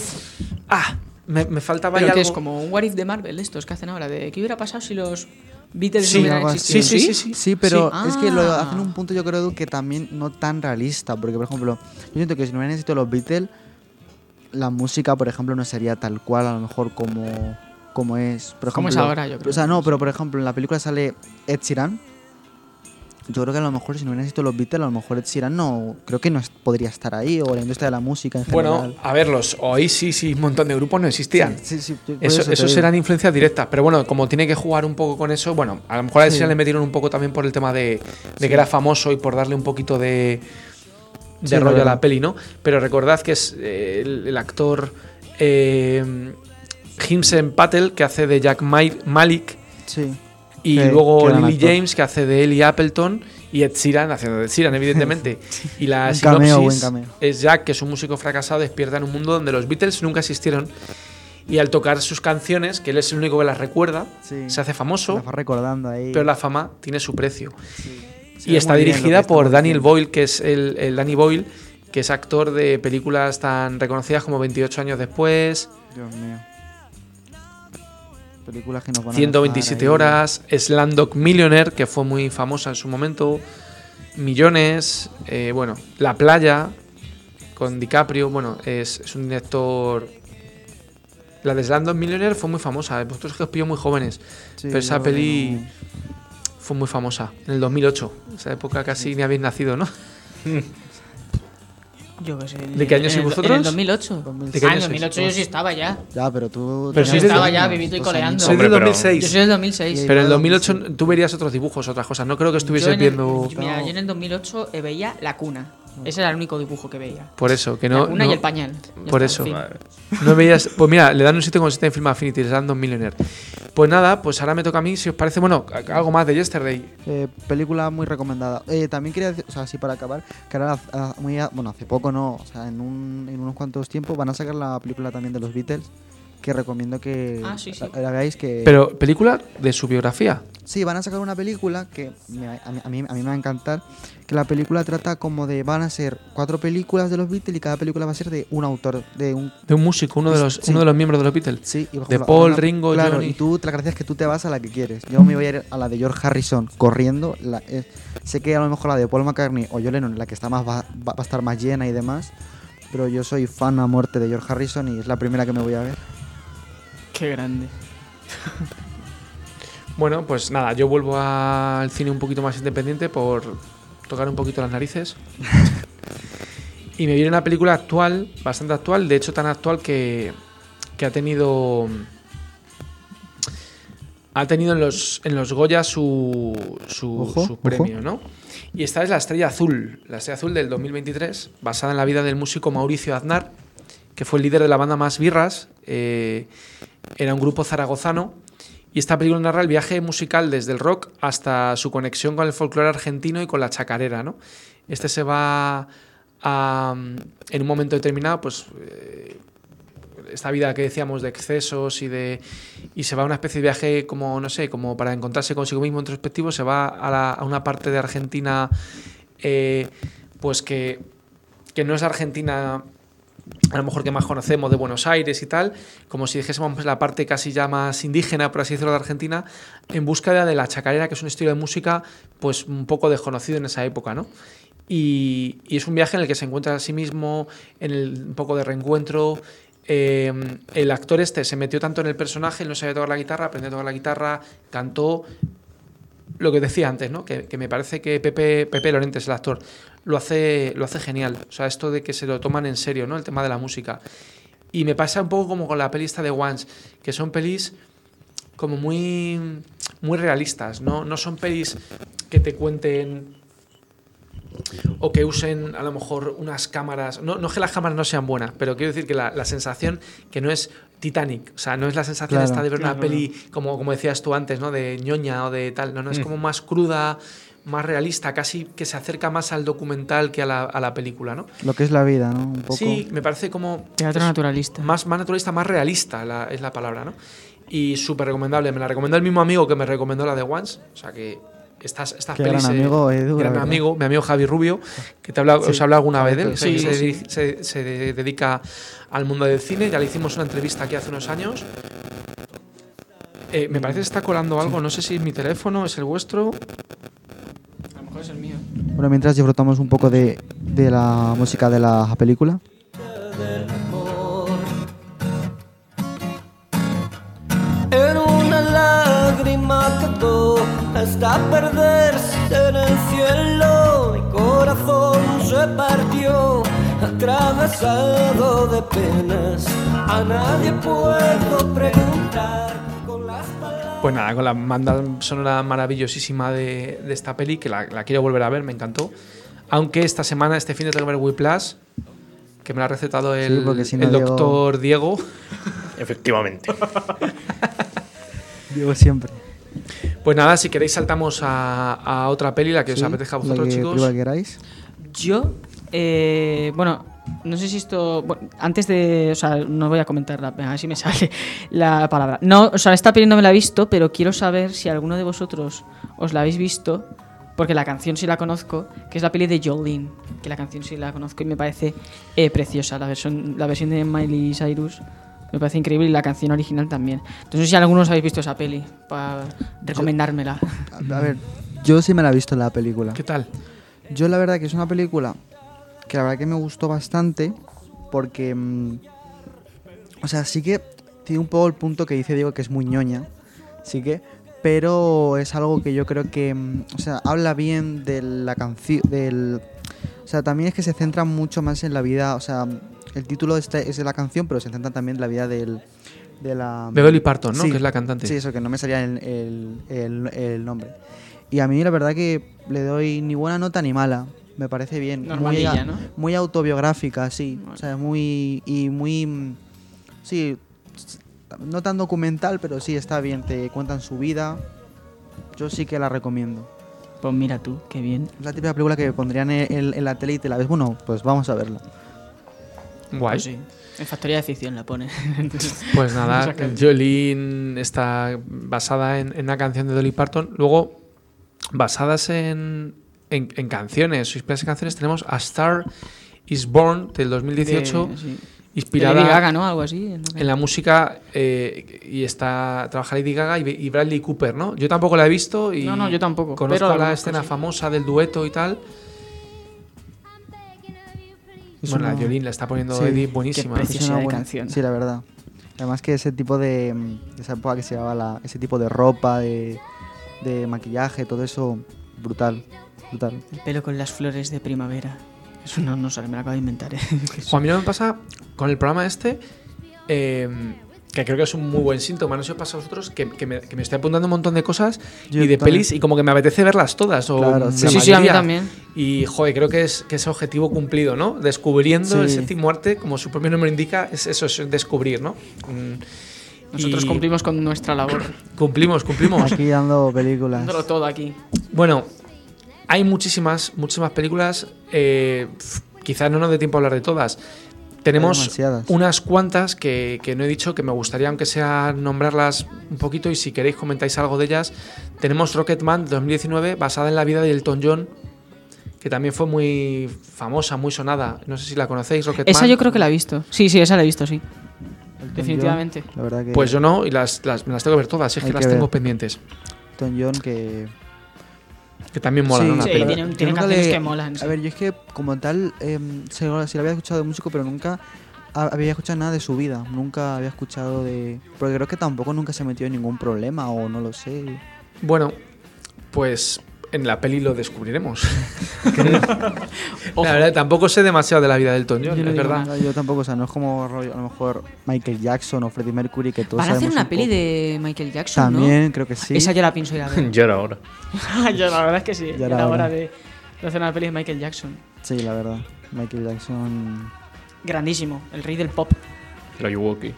Me faltaba pero algo... que es como un What If de Marvel, estos que hacen ahora, de ¿qué hubiera pasado si los Beatles no hubieran existido? Sí, pero es que lo hacen un punto, yo creo que también no tan realista, porque por ejemplo, yo siento que si no hubieran existido los Beatles, la música, por ejemplo, no sería tal cual, a lo mejor como es. Por ejemplo, como es ahora, yo creo. O sea, no, pero por ejemplo, en la película sale Ed Sheeran yo creo que a lo mejor si no hubieran existido los Beatles, a lo mejor Ed Sheeran no, creo que no podría estar ahí, o la industria de la música en general. Bueno, a verlos, hoy sí, un montón de grupos no existían. Sí, eso serán influencias directas, pero bueno, como tiene que jugar un poco con eso, bueno, a lo mejor a Ed Sheeran le metieron un poco también por el tema de que era famoso y por darle un poquito de rollo a la peli, ¿no? Pero recordad que es el actor Himsen Patel, que hace de Jack Malik. Sí. Y luego Lily James, que hace de Ellie Appleton, y Ed Sheeran, haciendo de Ed Sheeran, evidentemente. Y la sinopsis es Jack, que es un músico fracasado, despierta en un mundo donde los Beatles nunca existieron. Y al tocar sus canciones, que él es el único que las recuerda, se hace famoso. Las va recordando ahí. Pero la fama tiene su precio. Sí. Y está dirigida por Daniel Boyle, que es el Danny Boyle, que es actor de películas tan reconocidas como 28 años después. Dios mío. Películas que nos van a 127 horas, Slumdog Millionaire, que fue muy famosa en su momento, Millones, bueno, La Playa, con DiCaprio, bueno, es un director... La de Slumdog Millionaire fue muy famosa, vosotros que os pilló muy jóvenes, pero esa peli fue muy famosa, en el 2008, esa época casi ni habéis nacido, ¿no? Yo qué sé. ¿De qué año sois vosotros? En el 2008. ¿De qué año en el 2008 yo sí estaba ya. Ya, pero tú... Pero yo estaba ya vivito y coleando. Soy del 2006. Yo soy del 2006. Pero en el 2008 tú verías otros dibujos, otras cosas. No creo que estuvieses viendo... Mira, yo en el 2008 veía La Cuna. Ese era el único dibujo que veía. Por eso, que no... La Cuna y el pañal. Por eso. No veías... Pues mira, le dan un 7,7 en Film Affinity, les dan 2 Millionaire. Pues nada, pues ahora me toca a mí, si os parece, bueno, algo más de Yesterday. Película muy recomendada. También quería decir, o sea, así para acabar, que ahora, bueno, hace poco no, o sea, en unos cuantos tiempos van a sacar la película también de los Beatles, que recomiendo que la hagáis. Pero, ¿película de su biografía? Sí, van a sacar una película que a mí me va a encantar, que la película trata como de, van a ser 4 películas de los Beatles y cada película va a ser de un autor, de un músico, uno de los miembros de los Beatles. Sí, y de Paul, Ringo, claro, Johnny. Y tú la gracia es que tú te vas a la que quieres. Yo me voy a ir a la de George Harrison corriendo. Sé que a lo mejor la de Paul McCartney o John Lennon, la que está más va a estar más llena y demás, pero yo soy fan a muerte de George Harrison y es la primera que me voy a ver. Qué grande. Bueno, pues nada, yo vuelvo al cine un poquito más independiente por tocar un poquito las narices. Y me viene una película actual, bastante actual, de hecho tan actual que ha tenido en los Goya su premio, ¿no? Y esta es La Estrella Azul del 2023, basada en la vida del músico Mauricio Aznar, que fue el líder de la banda Más Birras. Era un grupo zaragozano. Y esta película narra el viaje musical desde el rock hasta su conexión con el folclore argentino y con la chacarera, ¿no? Este se va en un momento determinado, pues esta vida que decíamos de excesos y se va a una especie de viaje como, no sé, como para encontrarse consigo mismo introspectivo, se va a una parte de Argentina pues que no es Argentina a lo mejor que más conocemos, de Buenos Aires y tal, como si dijésemos la parte casi ya más indígena, por así decirlo, de Argentina, en búsqueda de la chacarera, que es un estilo de música pues un poco desconocido en esa época, ¿no? Y es un viaje en el que se encuentra a sí mismo, un poco de reencuentro. El actor se metió tanto en el personaje, él no sabía tocar la guitarra, aprendió a tocar la guitarra, cantó. Lo que decía antes, ¿no? Que me parece que Pepe Lorentes, el actor, lo hace genial. O sea, esto de que se lo toman en serio, ¿no? El tema de la música. Y me pasa un poco como con la peli esta de Once, que son pelis como muy, muy realistas, ¿no? No son pelis que te cuenten o que usen a lo mejor unas cámaras. No que las cámaras no sean buenas, pero quiero decir que la sensación que no es Titanic, o sea, no es la sensación esta de ver una peli como decías tú antes, ¿no? De ñoña o de tal, no es como más cruda, más realista, casi que se acerca más al documental que a la película, ¿no? Lo que es la vida, ¿no? Un poco. Sí, me parece como teatro naturalista. Más naturalista, más realista es la palabra, ¿no? Y súper recomendable. Me la recomendó el mismo amigo que me recomendó la de Once, o sea que estas pelis. Gran amigo, Edu, gran amigo, mi amigo Javi Rubio, que os habla alguna vez de él. Sí, se dedica al mundo del cine. Ya le hicimos una entrevista aquí hace unos años. Me parece que está colando algo. No sé si es mi teléfono, es el vuestro. A lo mejor es el mío. Bueno, mientras disfrutamos un poco de la música de la película. En una lágrima que todo hasta perderse en el cielo. corazón se partió, atravesado de penas. A nadie puedo preguntar con las palabras. Pues nada, con la banda sonora maravillosísima de esta peli, que la quiero volver a ver, me encantó. Aunque esta semana, este fin de tengo que ver Whiplash, que me lo ha recetado el doctor Diego. Efectivamente. Diego siempre. Pues nada, si queréis saltamos a otra peli, la que os apetezca a vosotros, chicos. La que queráis. Yo, bueno, no sé si esto... Bueno, antes de... O sea, no voy a comentarla, a ver si me sale la palabra. No, o sea, esta peli no me la he visto, pero quiero saber si alguno de vosotros os la habéis visto, porque la canción sí la conozco, que es la peli de Jolene, que la canción sí la conozco y me parece preciosa. La versión de Miley Cyrus me parece increíble y la canción original también. Entonces, si algunos habéis visto esa peli, para recomendármela. A ver, yo sí me la he visto en la película. ¿Qué tal? Yo la verdad que es una película que la verdad que me gustó bastante porque, o sea, sí que tiene un poco el punto que dice Diego, que es muy ñoña, sí que, pero es algo que yo creo que, o sea, habla bien de la canción, o sea, también es que se centra mucho más en la vida, o sea, el título es de la canción, pero se centra también en la vida de la... De Dolly Parton, ¿no? Sí, que es la cantante. Sí, eso, que no me salía el nombre. Y a mí la verdad que le doy ni buena nota ni mala. Me parece bien. Normalilla, ¿no? Muy autobiográfica, sí. O sea, muy... Sí, no tan documental, pero sí está bien. Te cuentan su vida. Yo sí que la recomiendo. Pues mira tú, qué bien. Es la típica película que pondrían en la tele y te la ves. Bueno, pues vamos a verla. Guay. Pues sí. En Factoría de Ficción la pone. Pues nada, Jolene está basada en una canción de Dolly Parton. Luego, basadas en canciones, o inspiradas en canciones, tenemos A Star Is Born del 2018, sí. inspirada de Lady Gaga, ¿no? Algo así. en la música, y trabaja Lady Gaga y Bradley Cooper, ¿no? Yo tampoco la he visto y no, yo tampoco. Conozco pero la escena famosa del dueto y tal. Bueno, la Jolene la está poniendo Eddie, buenísima. Qué preciosa de canción. Sí, la verdad. Además que ese tipo de esa época que se llevaba ese tipo de ropa, de maquillaje, todo eso, brutal. El pelo con las flores de primavera. Eso no sé, me lo acabo de inventar. A mí no me pasa con el programa este, que creo que es un muy buen síntoma, no sé si os pasa a vosotros, que me estoy apuntando un montón de cosas y de pelis y como que me apetece verlas todas. O claro, sí, a mí también. Y joder, creo que es objetivo cumplido, ¿no? Descubriendo el séptimo arte, como su propio nombre indica, es eso, es descubrir, ¿no? Nosotros cumplimos con nuestra labor. Cumplimos. Aquí dando películas. Dándolo todo aquí. Bueno, hay muchísimas películas. Quizás no nos dé tiempo a hablar de todas. Tenemos unas cuantas que no he dicho, que me gustaría, aunque sea, nombrarlas un poquito, y si queréis comentáis algo de ellas. Tenemos Rocketman de 2019, basada en la vida de Elton John, que también fue muy famosa, muy sonada. No sé si la conocéis, Rocketman. Esa yo creo que la he visto. Sí, esa la he visto, sí. Definitivamente. John, la verdad que pues yo no, y me las tengo que ver todas, es que las tengo pendientes. Elton John que también mola, ¿no? Sí, tiene canciones que molan. Sí. A ver, yo es que como tal, sí lo había escuchado de músico, pero nunca había escuchado nada de su vida. Nunca había escuchado de... Porque creo que tampoco nunca se metió en ningún problema, o no lo sé. Bueno, pues en la peli lo descubriremos. La verdad, tampoco sé demasiado de la vida de Elton John, es verdad. Yo tampoco, o sea, no es como a lo mejor Michael Jackson o Freddie Mercury, que todos ¿van a hacer una peli de Michael Jackson, también, creo que sí. Esa yo la pienso ir a ver. Ya era hora. Ya, la verdad es que sí. Ya era hora de hacer una peli de Michael Jackson. Sí, la verdad. Michael Jackson... Grandísimo, el rey del pop. Lo Yuwoki.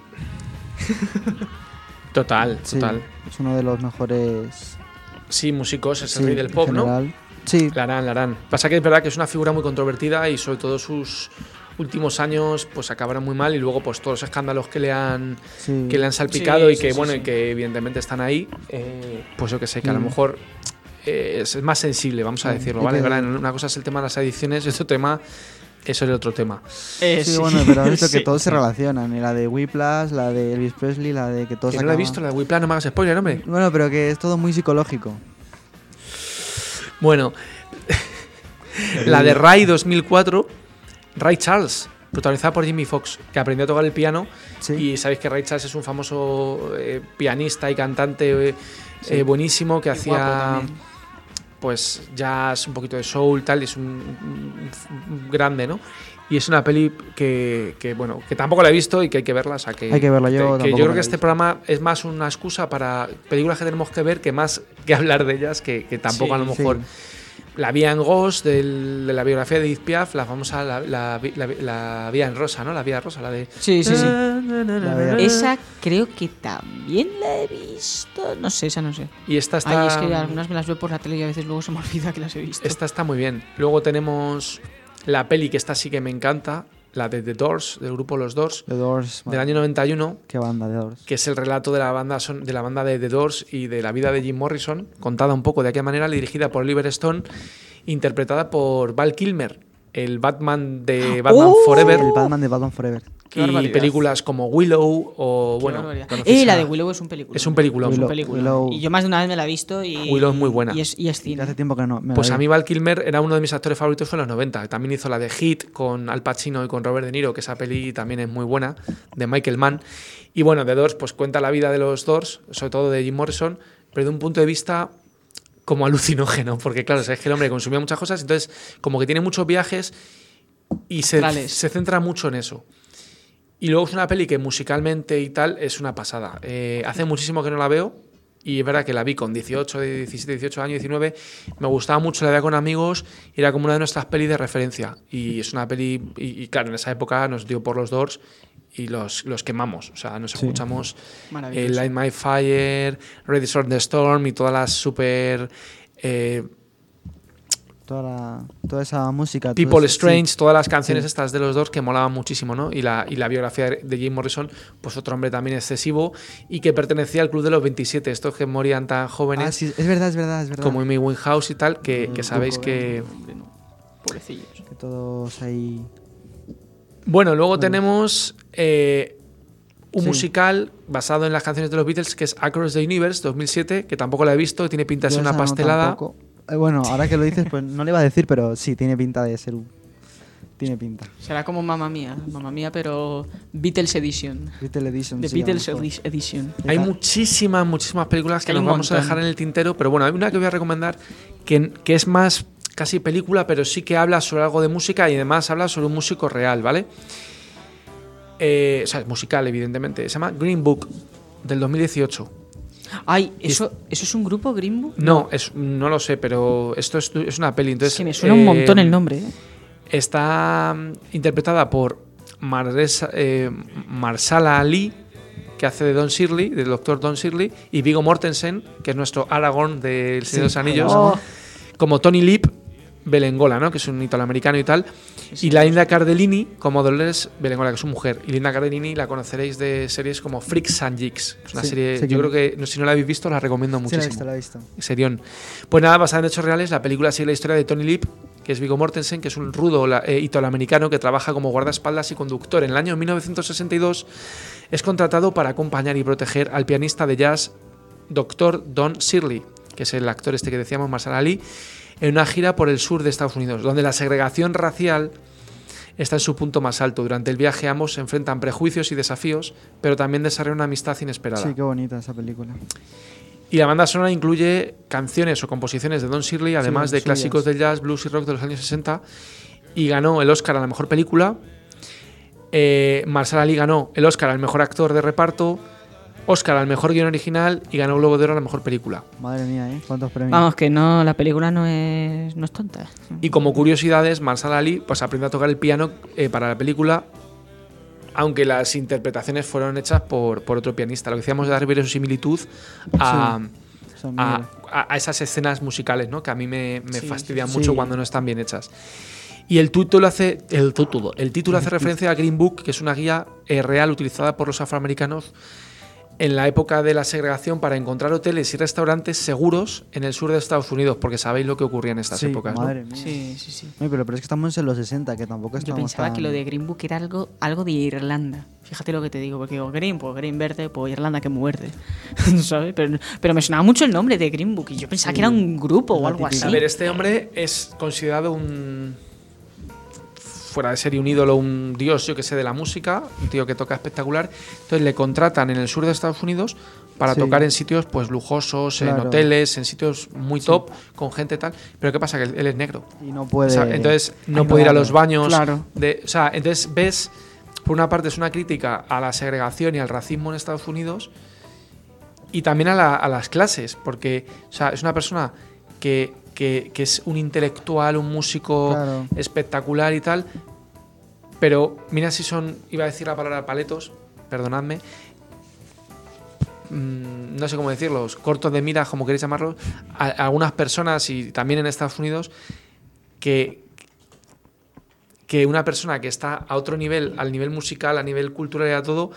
Total. Es uno de los mejores... Sí, músicos, es el rey del pop, ¿no? Sí. Larán. Pasa que es verdad que es una figura muy controvertida y sobre todo sus últimos años pues acabaron muy mal, y luego pues todos los escándalos que le han salpicado y que y que evidentemente están ahí, pues yo que sé, que a lo mejor es más sensible, vamos a decirlo, ¿vale? Una cosa es el tema de las adicciones y otro tema es el otro tema. Sí, bueno, pero has visto que todos se relacionan, y la de Whiplash, la de Elvis Presley, la de que todos no la he visto, la de Whiplash, no me hagas spoiler, hombre. Bueno, pero que es todo muy psicológico. Bueno, la de Ray 2004, Ray Charles, protagonizada por Jimmy Fox, que aprendió a tocar el piano. Sí. Y sabéis que Ray Charles es un famoso pianista y cantante buenísimo, que hacía pues jazz, un poquito de soul, tal, y es un grande, ¿no? Y es una peli que bueno, que tampoco la he visto y que hay que verla. O sea, que, hay que verla, yo que yo creo que este programa es más una excusa para películas que tenemos que ver que más que hablar de ellas, que tampoco a lo mejor... La Vía en Ghost, de la biografía de Edith Piaf, la famosa la Vía en Rosa, ¿no? La Vía Rosa, la de... Sí. Esa creo que también la he visto. No sé, esa no sé. Y esta está... Ay, es que algunas me las veo por la tele y a veces luego se me olvida que las he visto. Esta está muy bien. Luego tenemos la peli, que esta sí que me encanta, la de The Doors, del grupo Los Doors, del año 91. ¿Qué banda, The Doors? Que es el relato de la banda de The Doors y de la vida de Jim Morrison, contada un poco de aquella manera, dirigida por Oliver Stone, interpretada por Val Kilmer, el Batman de Batman Forever. El Batman de Batman Forever. Y películas como Willow o... bueno, la de Willow es un película. Es un peliculón. Willow. Y yo más de una vez me la he visto y... Willow es muy buena. Y es cine. Hace tiempo que no. Pues a mí Val Kilmer era uno de mis actores favoritos en los 90. También hizo la de Hit con Al Pacino y con Robert De Niro, que esa peli también es muy buena, de Michael Mann. Y bueno, The Doors pues cuenta la vida de los Doors, sobre todo de Jim Morrison, pero de un punto de vista como alucinógeno, porque claro, sabes que el hombre consumía muchas cosas, entonces como que tiene muchos viajes y se centra mucho en eso. Y luego es una peli que musicalmente y tal es una pasada. Hace muchísimo que no la veo y es verdad que la vi con 18, 17, 18 años, 19. Me gustaba mucho, la veía con amigos y era como una de nuestras pelis de referencia. Y es una peli, y claro, en esa época nos dio por los Doors y los quemamos. O sea, nos escuchamos Light My Fire, Ready for the Storm y todas las super... Toda esa música. People Strange, todas las canciones estas de los Doors que molaban muchísimo, ¿no? Y la biografía de Jim Morrison, pues otro hombre también excesivo y que pertenecía al club de los 27, estos que morían tan jóvenes. Sí, es verdad. Como Amy Winehouse y tal, que sabéis que... Pobrecillos. Que todos ahí... Bueno, luego tenemos un musical basado en las canciones de los Beatles, que es Across the Universe, 2007, que tampoco la he visto, tiene pinta de ser una pastelada. Bueno, ahora que lo dices, pues no le iba a decir, pero sí, tiene pinta de ser Tiene pinta. Será como Mamma Mía, pero Beatles Edition. The Beatles Edition. Hay muchísimas películas que nos vamos a dejar en el tintero, pero bueno, hay una que voy a recomendar que es más casi película, pero sí que habla sobre algo de música y además habla sobre un músico real, ¿vale? O sea, es musical, evidentemente. Se llama Green Book, del 2018. Ay, ¿eso es un grupo, Green Book? No, no lo sé, pero esto es una peli. Entonces, sí, me suena un montón el nombre. Está interpretada por Marsala Ali, que hace de Don Shirley, del doctor Don Shirley, y Viggo Mortensen, que es nuestro Aragorn del Señor de los Anillos, como Tony Lip Belengola, ¿no? Que es un italoamericano y tal, y Linda Cardellini como Dolores Belengola, que es su mujer. Y Linda Cardellini la conoceréis de series como Freaks and Geeks. Es una serie, yo creo que si no la habéis visto, la recomiendo muchísimo. La he visto. Serión. Pues nada, basada en hechos reales, la película sigue la historia de Tony Lip, que es Viggo Mortensen, que es un rudo italoamericano que trabaja como guardaespaldas y conductor. En el año 1962 es contratado para acompañar y proteger al pianista de jazz Dr. Don Shirley, que es el actor este que decíamos, Marsala Ali, en una gira por el sur de Estados Unidos, donde la segregación racial está en su punto más alto. Durante el viaje ambos se enfrentan prejuicios y desafíos, pero también desarrollan una amistad inesperada. Sí, qué bonita esa película. Y la banda sonora incluye canciones o composiciones de Don Shirley, además de clásicos del jazz, blues y rock de los años 60, y ganó el Oscar a la mejor película. Marsala Ali ganó el Oscar al mejor actor de reparto, Oscar al mejor guion original y ganó Globo de Oro a la mejor película. Madre mía, ¿cuántos premios? Vamos, que no, la película no es tonta. Y como curiosidades, Marsala Ali pues aprendió a tocar el piano para la película, aunque las interpretaciones fueron hechas por otro pianista. Lo que decíamos de dar su similitud a esas escenas musicales, ¿no? Que a mí me fastidian mucho cuando no están bien hechas. Y el título hace referencia a Green Book, que es una guía real utilizada por los afroamericanos en la época de la segregación para encontrar hoteles y restaurantes seguros en el sur de Estados Unidos, porque sabéis lo que ocurría en estas épocas, ¿no? Madre mía. Sí. Pero es que estamos en los 60, que tampoco estamos. Yo pensaba que lo de Green Book era algo de Irlanda. Fíjate lo que te digo, porque digo Green verde, pues Irlanda que muy verde, ¿sabes? Pero me sonaba mucho el nombre de Green Book y yo pensaba que era un grupo o algo así. A ver, este hombre es considerado un fuera de serie, un ídolo, un dios, yo que sé, de la música, un tío que toca espectacular. Entonces le contratan en el sur de Estados Unidos para tocar en sitios pues lujosos, en hoteles, en sitios muy top, con gente tal. Pero ¿qué pasa? Que él es negro. Y no puede... entonces no puede ir a los baños. Claro. Entonces ves, por una parte es una crítica a la segregación y al racismo en Estados Unidos y también a las clases, porque es una persona que es un intelectual, un músico espectacular y tal, pero mira si son, iba a decir la palabra paletos, perdonadme, no sé cómo decirlos, cortos de mira, como queréis llamarlos, a algunas personas y también en Estados Unidos, que una persona que está a otro nivel, al nivel musical, a nivel cultural y a todo,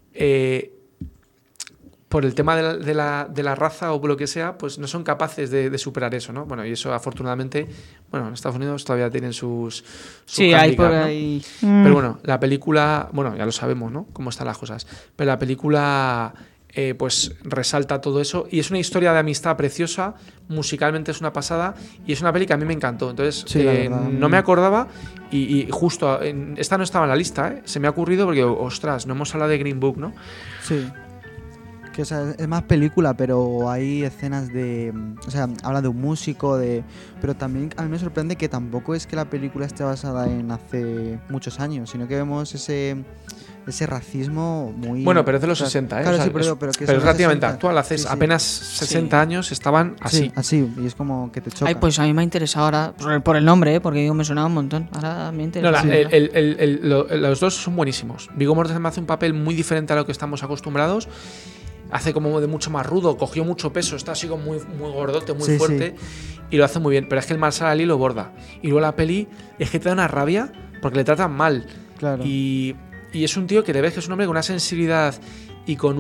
por el tema de la raza o lo que sea, pues no son capaces de superar eso, ¿no? Bueno, y eso afortunadamente, bueno, en Estados Unidos todavía tienen sus sí, hay por ahí. ¿no? Pero bueno, la película, bueno, ya lo sabemos, ¿no? Cómo están las cosas. Pero la película pues resalta todo eso y es una historia de amistad preciosa, musicalmente es una pasada y es una peli que a mí me encantó. Entonces no me acordaba y justo esta no estaba en la lista, se me ha ocurrido porque, ostras, no hemos hablado de Green Book, ¿no? Sí. Que, o sea, es más película, pero hay escenas de... O sea, habla de un músico, pero también a mí me sorprende que tampoco es que la película esté basada en hace muchos años, sino que vemos ese racismo muy... Bueno, pero es de los 60, ¿eh? Claro, o sea, sí, pero que es relativamente 60. actual. Hace apenas 60 años estaban así. Sí, así, y es como que te choca. Ay, pues a mí me ha interesado ahora, por el nombre, porque digo, me sonaba un montón. Ahora me interesa. Los dos son buenísimos. Viggo Mortensen hace un papel muy diferente a lo que estamos acostumbrados. Hace como de mucho más rudo, cogió mucho peso, está así como muy, muy gordote, muy fuerte y lo hace muy bien. Pero es que el Marshall Ali lo borda. Y luego la peli es que te da una rabia porque le tratan mal. Claro. Y es un tío que le ves que es un hombre con una sensibilidad y con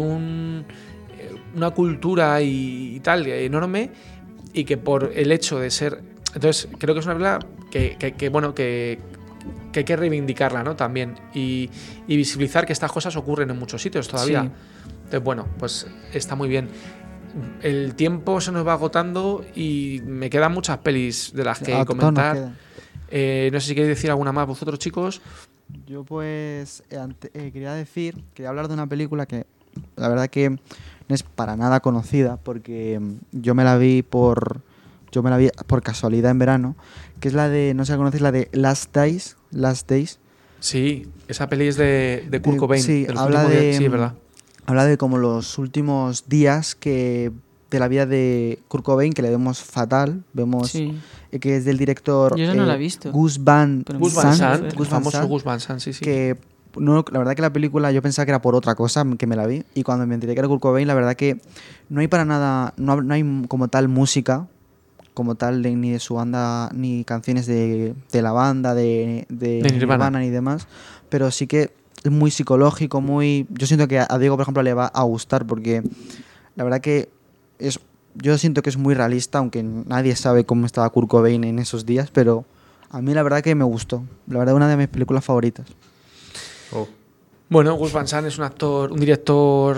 una cultura y tal enorme y que por el hecho de ser... Entonces creo que es una película que hay que reivindicarla, ¿no? También y visibilizar que estas cosas ocurren en muchos sitios todavía. Sí. Entonces, bueno, pues está muy bien. El tiempo se nos va agotando y me quedan muchas pelis de las que comentar. No sé si queréis decir alguna más vosotros, chicos. Yo pues quería hablar de una película que la verdad que no es para nada conocida porque yo me la vi por casualidad en verano, que es la de, no sé si la conocéis, la de Last Days. Sí, esa peli es de Kurt Cobain. Sí, sí, verdad. Habla de como los últimos días de la vida de Kurt Cobain, que le vemos fatal. Vemos que es del director yo no la he visto. Gus Van Sant, el famoso Gus Van Sant, sí. Que no, la verdad que la película yo pensaba que era por otra cosa que me la vi. Y cuando me enteré que era Kurt Cobain, la verdad que no hay para nada, no hay como tal música, como tal ni de su banda, ni canciones de la banda, de Nirvana ni demás. Pero sí que es muy psicológico, yo siento que a Diego, por ejemplo, le va a gustar porque la verdad que yo siento que es muy realista, aunque nadie sabe cómo estaba Kurt Cobain en esos días, pero a mí la verdad que me gustó. La verdad, una de mis películas favoritas. Bueno, Gus Van Sant es un director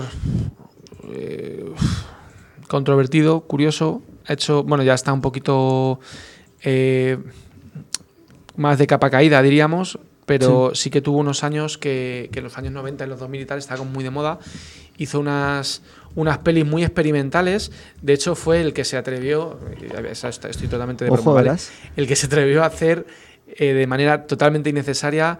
controvertido, curioso. Ha hecho, bueno, ya está un poquito más de capa caída, diríamos. Pero sí que tuvo unos años que en los años 90, en los 2000 y tal, estaba como muy de moda. Hizo unas pelis muy experimentales. De hecho, fue el que se atrevió, estoy totalmente de broma, ¿vale? El que se atrevió a hacer de manera totalmente innecesaria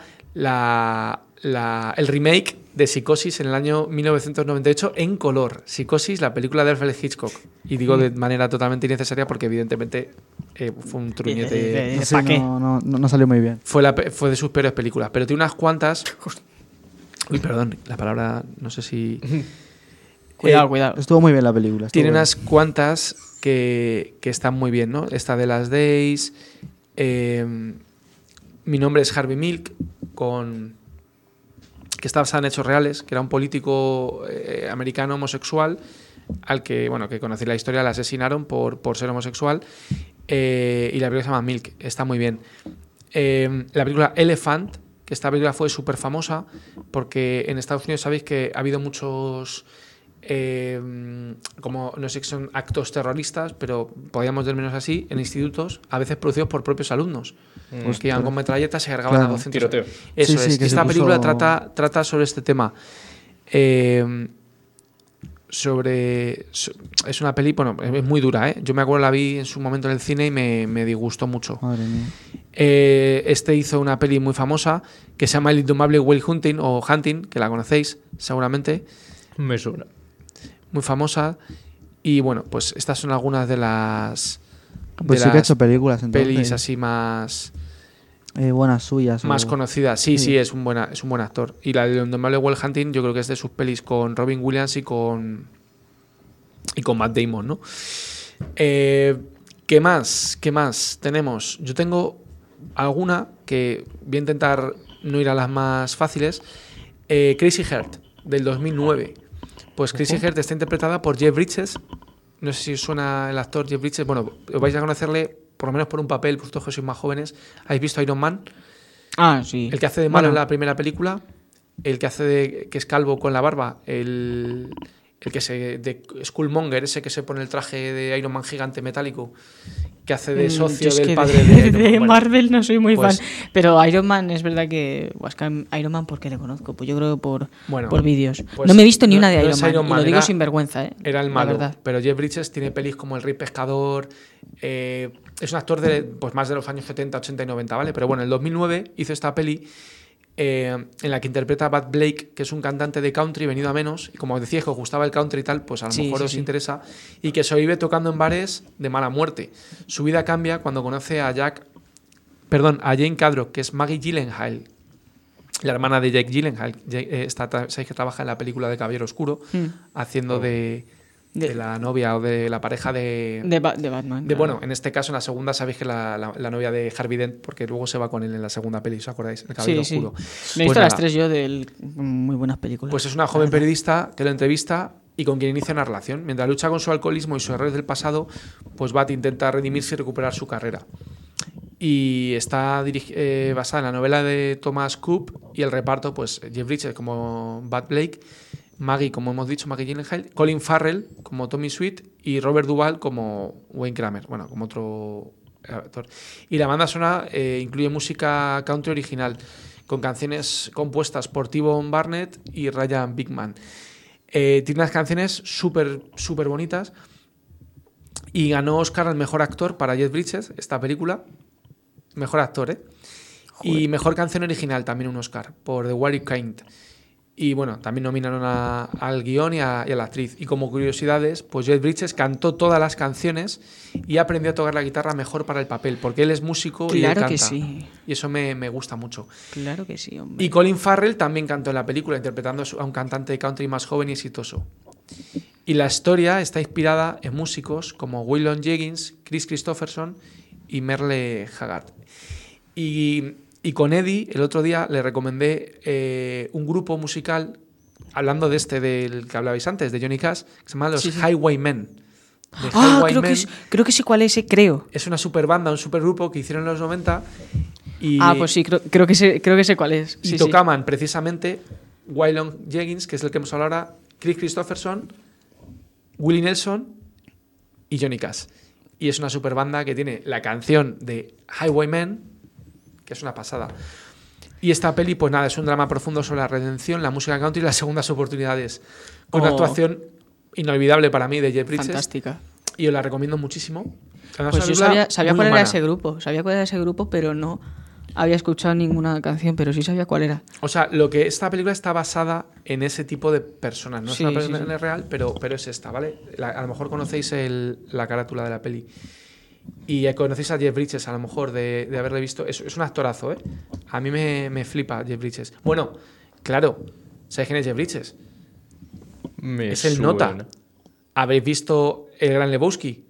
el remake de Psicosis en el año 1998 en color. Psicosis, la película de Alfred Hitchcock. Y digo de manera totalmente innecesaria porque evidentemente fue un truñete. No salió muy bien. Fue de sus peores películas, pero tiene unas cuantas... Uy, perdón, la palabra no sé si... Cuidado. Estuvo muy bien la película. Tiene unas cuantas que están muy bien, ¿no? Esta de Last Days... Mi nombre es Harvey Milk, que está basada en hechos reales, que era un político americano homosexual al que, bueno, que conocí la historia, le asesinaron por ser homosexual y la película se llama Milk, está muy bien. La película Elephant, que esta película fue súper famosa porque en Estados Unidos sabéis que ha habido muchos como no sé si son actos terroristas, pero podríamos menos así, en institutos, a veces producidos por propios alumnos, que iban con metralletas y se cargaban a 200. Tiroteo. Eso es. Esta película trata sobre este tema. Es una peli, bueno, es muy dura, ¿eh? Yo me acuerdo, la vi en su momento en el cine y me disgustó mucho. Madre mía. Este hizo una peli muy famosa que se llama El indomable Will Hunting, o Hunting, que la conocéis seguramente. Me suena. Muy famosa. Y bueno, pues estas son algunas de las... Pues sí que ha hecho películas, entonces. Pelis así más... buenas suyas. Más conocidas. Sí, es un buen actor. Y la de Indomable Will Hunting yo creo que es de sus pelis con Robin Williams y con Matt Damon, ¿no? ¿Qué más tenemos? Yo tengo alguna que voy a intentar no ir a las más fáciles. Crazy Heart, del 2009. Pues Crazy Heart está interpretada por Jeff Bridges. No sé si os suena el actor Jeff Bridges. Bueno, os vais a conocerle por lo menos por un papel, vosotros que sois más jóvenes. ¿Habéis visto Iron Man? Ah, sí. El que hace de malo en la primera película, el que hace de que es calvo con la barba, el que de Skullmonger, ese que se pone el traje de Iron Man gigante metálico, que hace de socio del padre de Marvel no soy muy fan, pero Iron Man es verdad que Iron Man, ¿por qué le conozco? Pues yo creo por vídeos. Pues no me he visto ni una de Iron Man, y lo digo sin vergüenza, era el malo, pero Jeff Bridges tiene pelis como El Rey Pescador. Es un actor de pues más de los años 70, 80 y 90, ¿vale? Pero bueno, en el 2009 hizo esta peli en la que interpreta a Bud Blake, que es un cantante de country venido a menos, y como decíais que os gustaba el country y tal, pues a lo mejor os interesa, y que se vive tocando en bares de mala muerte. Su vida cambia cuando conoce a Jane Cadrock, que es Maggie Gyllenhaal, la hermana de Jake Gyllenhaal. Sabéis que trabaja en la película de Caballero Oscuro, haciendo de la novia o de la pareja de Batman. Bueno, en este caso, en la segunda, sabéis que la novia de Harvey Dent, porque luego se va con él en la segunda peli, ¿os acordáis? El Caballero Oscuro. Me he visto las tres yo de muy buenas películas. Pues es una joven periodista que lo entrevista y con quien inicia una relación. Mientras lucha con su alcoholismo y sus errores del pasado, pues Bat intenta redimirse y recuperar su carrera. Y está basada en la novela de Thomas Coop, y el reparto, pues Jeff Bridges como Bud Blake, Maggie, como hemos dicho, Maggie Gyllenhaal, Colin Farrell como Tommy Sweet y Robert Duvall como Wayne Kramer, bueno, como otro actor. Y la banda sonora incluye música country original, con canciones compuestas por T-Bone Barnett y Ryan Bigman. Tiene unas canciones súper bonitas, y ganó Oscar al mejor actor para Jeff Bridges, esta película. Mejor actor, ¿eh? Joder. Y mejor canción original, también un Oscar, por The What You Kind. Y bueno, también nominaron al guión y a la actriz. Y como curiosidades, pues Jeff Bridges cantó todas las canciones y aprendió a tocar la guitarra mejor para el papel, porque él es músico y él canta. Que sí. Y eso me gusta mucho. Claro que sí, hombre. Y Colin Farrell también cantó en la película, interpretando a un cantante de country más joven y exitoso. Y la historia está inspirada en músicos como Waylon Jennings, Chris Christopherson y Merle Haggard. Y con Eddie, el otro día le recomendé un grupo musical, hablando del que hablabais antes, de Johnny Cash, que se llama los Highwaymen. Creo que sé cuál es, creo. Es una super banda, un super grupo que hicieron en los 90. Pues sí, creo que sé cuál es. Y tocaban precisamente Waylon Jennings, que es el que hemos hablado ahora, Chris Christopherson, Willie Nelson y Johnny Cash. Y es una super banda que tiene la canción de Highwaymen, que es una pasada. Y esta peli, pues nada, es un drama profundo sobre la redención, la música country y las segundas oportunidades. Con una actuación inolvidable para mí de Jeff Bridges. Fantástica. Y os la recomiendo muchísimo. Además, pues yo sabía cuál era ese grupo. Sabía cuál era ese grupo, pero no había escuchado ninguna canción, pero sí sabía cuál era. O sea, esta película está basada en ese tipo de personas. No es una persona real, pero es esta, ¿vale? A lo mejor conocéis la carátula de la peli. Y conocéis a Jeff Bridges, a lo mejor, de haberle visto. Es un actorazo, ¿eh? A mí me flipa Jeff Bridges. Bueno, claro, ¿sabéis quién es Jeff Bridges? Es el Nota. ¿Habéis visto El Gran Lebowski?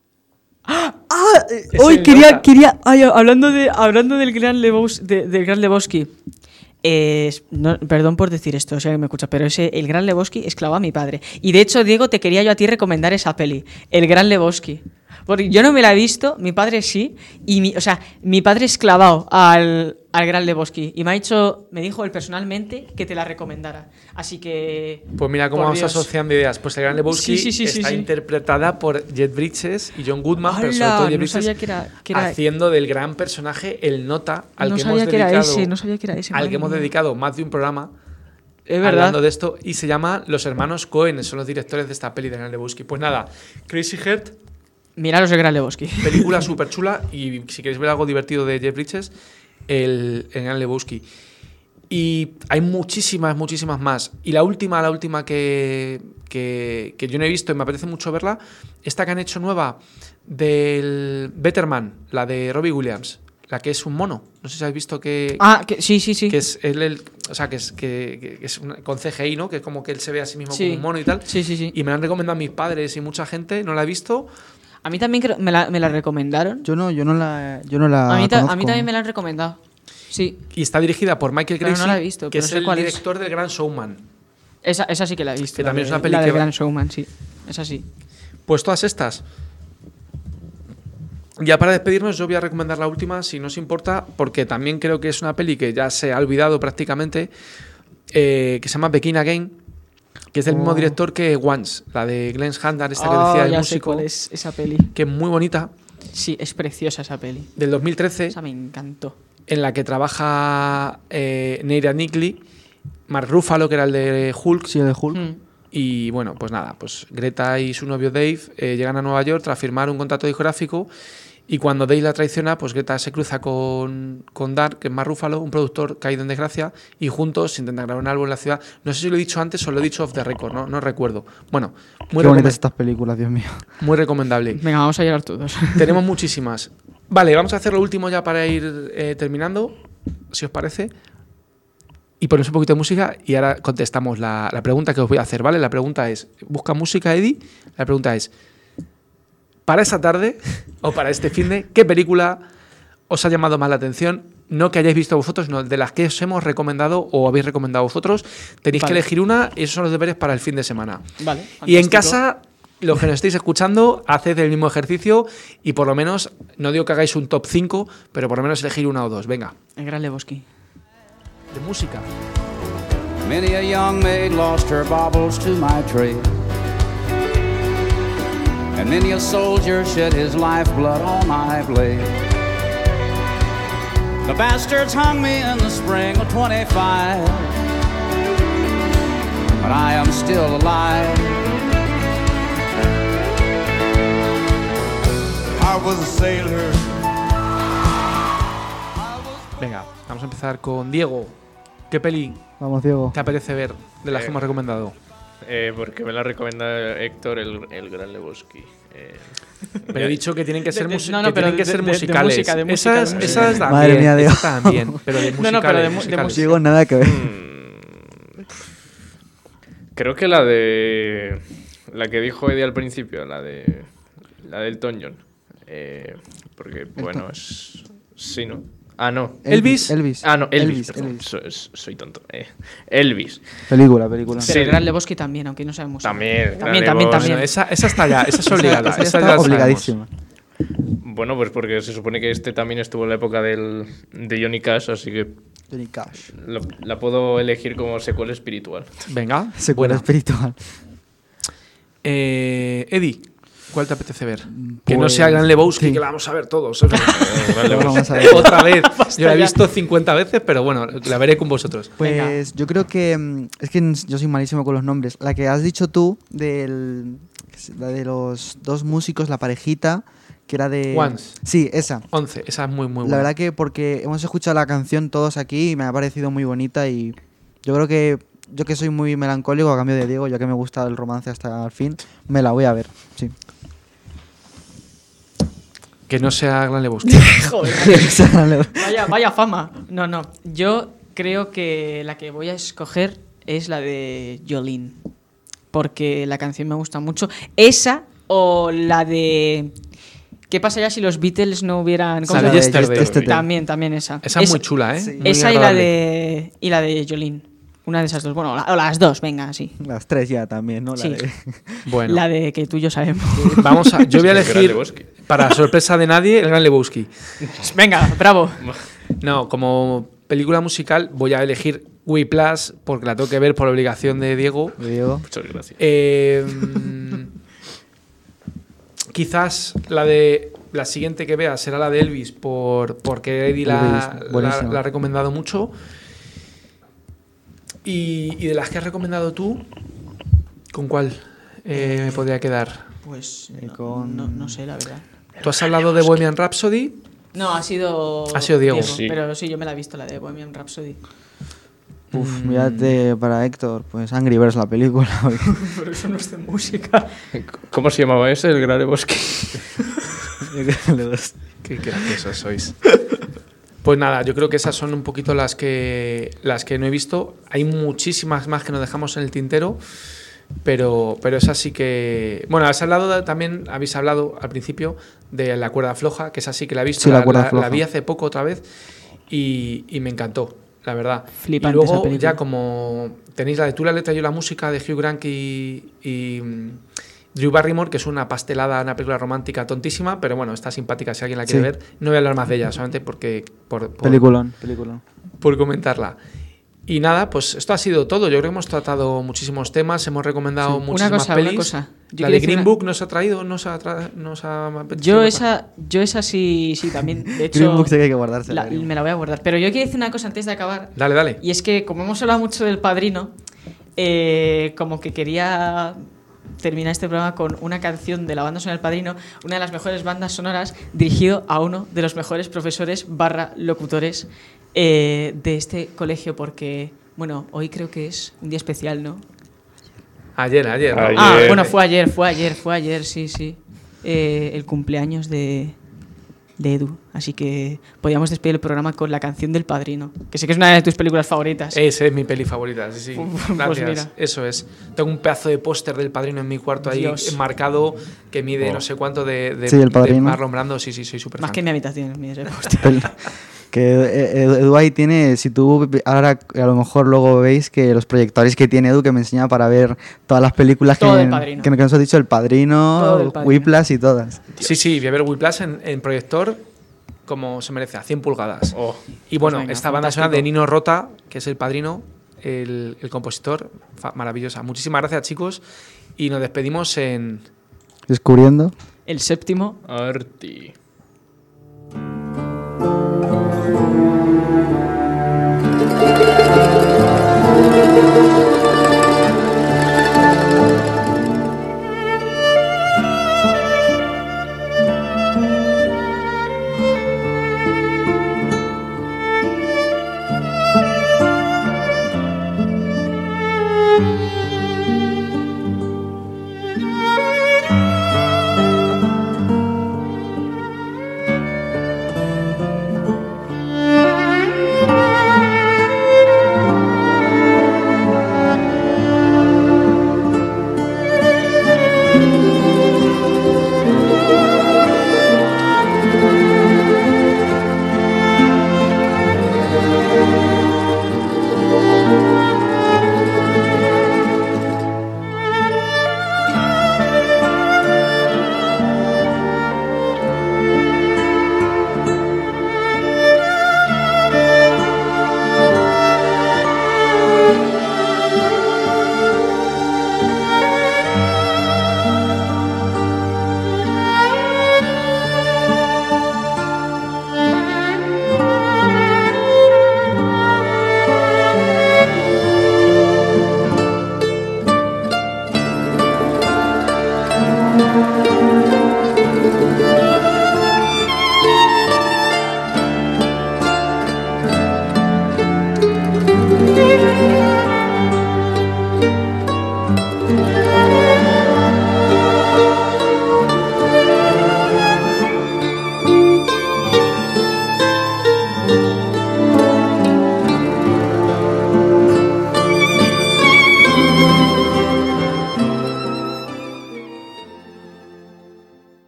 Hoy quería hablando del Gran Lebowski. Perdón por decir esto, si alguien me escucha, pero El Gran Lebowski esclavó a mi padre. Y de hecho, Diego, te quería yo a ti recomendar esa peli, El Gran Lebowski. Porque yo no me la he visto, mi padre sí, y mi padre esclavado al al Gran Lebowski. Y me dijo él personalmente que te la recomendara. Así que... Pues mira cómo vamos asociando ideas. Pues el Gran Lebowski está interpretada por Jeff Bridges y John Goodman, pero sobre todo Jeff Bridges haciendo del gran personaje el nota al que hemos dedicado más de un programa. Es verdad. Hablando de esto, y se llama Los hermanos Coen, son los directores de esta peli de Gran Lebowski. Pues nada, Crazy Heart. Miraros el Gran Lebowski. Película súper chula, y si queréis ver algo divertido de Jeff Bridges, el Gran Lebowski. Y hay muchísimas más. Y la última que yo no he visto y me apetece mucho verla, esta que han hecho nueva del Better Man, la de Robbie Williams. La que es un mono. No sé si habéis visto que... sí. Que es o sea, que es con CGI, ¿no? Que es como que él se ve a sí mismo como un mono y tal. Sí. Y me la han recomendado mis padres y mucha gente. No la he visto. A mí también me la recomendaron. Yo no la a mí también me la han recomendado. Sí. Y está dirigida por Michael Gracie, no la he visto, que es el director del Gran Showman. Esa sí que la he visto. Que también es una película. La del Gran Showman, sí. Esa sí. Pues todas estas. Ya para despedirnos, yo voy a recomendar la última, si no os importa, porque también creo que es una peli que ya se ha olvidado prácticamente, que se llama Begin Again, que es del mismo director que Once, la de Glenn Hansard, esta que decía el músico. Sé cuál es esa peli. Que es muy bonita. Sí, es preciosa esa peli. Del 2013. Esa me encantó. En la que trabaja Neira Knightley, Mark Ruffalo, que era el de Hulk. Sí, el de Hulk. Y bueno, pues nada, pues Greta y su novio Dave llegan a Nueva York tras firmar un contrato discográfico, y cuando Dave la traiciona, pues Greta se cruza con Dark, que es Mark Ruffalo, un productor caído en desgracia, y juntos intentan grabar un álbum en la ciudad. No sé si lo he dicho antes o lo he dicho off the record, no recuerdo. Bueno, muy bonitas estas películas, Dios mío. Muy recomendable. Venga, vamos a llorar todos. Tenemos muchísimas. Vale, vamos a hacer lo último ya para ir terminando, si os parece. Y ponemos un poquito de música y ahora contestamos la pregunta que os voy a hacer, ¿vale? La pregunta es, busca música, Eddie. La pregunta es, para esa tarde o para este finde, ¿qué película os ha llamado más la atención? No que hayáis visto vosotros, sino de las que os hemos recomendado o habéis recomendado vosotros. Tenéis que elegir una y esos son los deberes para el fin de semana. Vale, fantástico. Y en casa, los que nos estéis escuchando, haced el mismo ejercicio y por lo menos, no digo que hagáis un top 5, pero por lo menos elegir una o dos. Venga. El Gran Lebowski. De música. Many a young maid lost her baubles to my trade, and many a soldier shed his lifeblood on my blade. The bastards hung me in the spring of 25, but I am still alive. I was a sailor. Venga, vamos a empezar con Diego. ¿Qué peli Vamos, Diego. te apetece ver de las que hemos recomendado? Porque me la recomienda Héctor el Gran Lebowski. Pero he dicho que tienen que ser, de musicales. De esas también. Madre mía, Diego. Esas también, pero de musicales. pero de musicales. Diego, nada que ver. Creo que la que dijo Eddie al principio, la de Elton John. Porque, bueno, es... Sí, ¿no? Ah, no. Elvis. Ah, no, Elvis. Soy tonto. Elvis. Película. Pero el Gran Lebowski también, aunque no sabemos. También. Bueno, esa está ya, esa es obligada. Esa está obligadísima. Bueno, pues porque se supone que este también estuvo en la época de Johnny Cash, así que Johnny Cash. la puedo elegir como secuela espiritual. Venga. Secuela espiritual. Eddie, ¿cuál te apetece ver? Que no sea Gran Lebowski, que la vamos a ver todos. Vamos a ver. Otra vez. Yo la he visto 50 veces, pero bueno, la veré con vosotros. Pues Venga. yo creo que... Es que yo soy malísimo con los nombres. La que has dicho tú, la de los dos músicos, la parejita, que era de... Once. Sí, esa. 11, esa es muy buena. La verdad que porque hemos escuchado la canción todos aquí y me ha parecido muy bonita, y yo creo que yo, que soy muy melancólico, a cambio de Diego, ya que me gusta el romance hasta el fin, me la voy a ver, sí. Que no sea Gran Lebowski. Joder. Vaya fama. No. Yo creo que la que voy a escoger es la de Jolene, porque la canción me gusta mucho. Esa o la de... ¿Qué pasaría si los Beatles no hubieran... La de Yesterday. También esa. Esa es muy chula, ¿eh? Sí. Esa y la de Jolene. Una de esas dos. Bueno, o las dos, venga, sí. Las tres ya también, ¿no? Sí. La de... Bueno. La de que tú y yo sabemos. Vamos a... Yo voy a Es que elegir... Gran Lebowski. para sorpresa de nadie, El Gran Lebowski. Venga, bravo. No, como película musical voy a elegir Whiplash porque la tengo que ver por obligación de Diego. Muchas gracias. Quizás la siguiente que vea será la de Elvis porque Eddie la ha recomendado mucho. Y de las que has recomendado tú, ¿con cuál me podría quedar? Pues no sé, la verdad. ¿Tú has hablado de Bohemian Rhapsody? No, ha sido Diego. Sí. Pero sí, yo me la he visto, la de Bohemian Rhapsody. Mírate para Héctor, pues Angry Birds la película. Pero eso no es de música. ¿Cómo se llamaba ese? El Gran Lebowski. Qué graciosos sois. Pues nada, yo creo que esas son un poquito las que no he visto. Hay muchísimas más que nos dejamos en el tintero, pero esas sí que... Bueno, habéis hablado al principio de La cuerda floja, que esa sí que la he visto. Sí, la vi hace poco otra vez y me encantó, la verdad. Flipante y luego esa película. ya como tenéis la de Tú la letra, yo la música de Hugh Grant y Drew Barrymore, que es una pastelada, una película romántica tontísima, pero bueno, está simpática si alguien la quiere ver. No voy a hablar más de ella, solamente porque Peliculón. por comentarla. Y nada, pues esto ha sido todo. Yo creo que hemos tratado muchísimos temas, hemos recomendado muchísimas pelis. Una cosa. La de Green Book nos ha traído, Yo esa sí, también. De hecho, Green Book sí que hay que guardársela. me la voy a guardar. Pero yo quiero decir una cosa antes de acabar. Dale. Y es que como hemos hablado mucho del Padrino, como que quería terminar este programa con una canción de la banda sonora del Padrino, una de las mejores bandas sonoras, dirigido a uno de los mejores profesores / locutores de este colegio, porque, bueno, hoy creo que es un día especial, ¿no? Ayer. Ah, bueno, fue ayer, sí. El cumpleaños de Edu. Así que podíamos despedir el programa con la canción del Padrino, que sé que es una de tus películas favoritas. Esa es mi peli favorita, sí. Pues Gracias. mira. Eso es. Tengo un pedazo de póster del Padrino en mi cuarto ahí enmarcado que mide no sé cuánto de el Padrino. de Marlon Brando. Sí, soy súper fan. Más que en mi habitación, mide ese póster. Que Edu ahí tiene, si tú ahora a lo mejor luego veis que los proyectores que tiene Edu, que me enseña para ver todas las películas Todo del Padrino. que nos has dicho, El Padrino, Whiplash y todas. Sí, voy a ver Whiplash en proyector como se merece, a 100 pulgadas. Y bueno, Pues venga, esta banda sonora de Nino Rota, que es el Padrino, el compositor, maravillosa. Muchísimas gracias, chicos, y nos despedimos en... Descubriendo El séptimo Arti.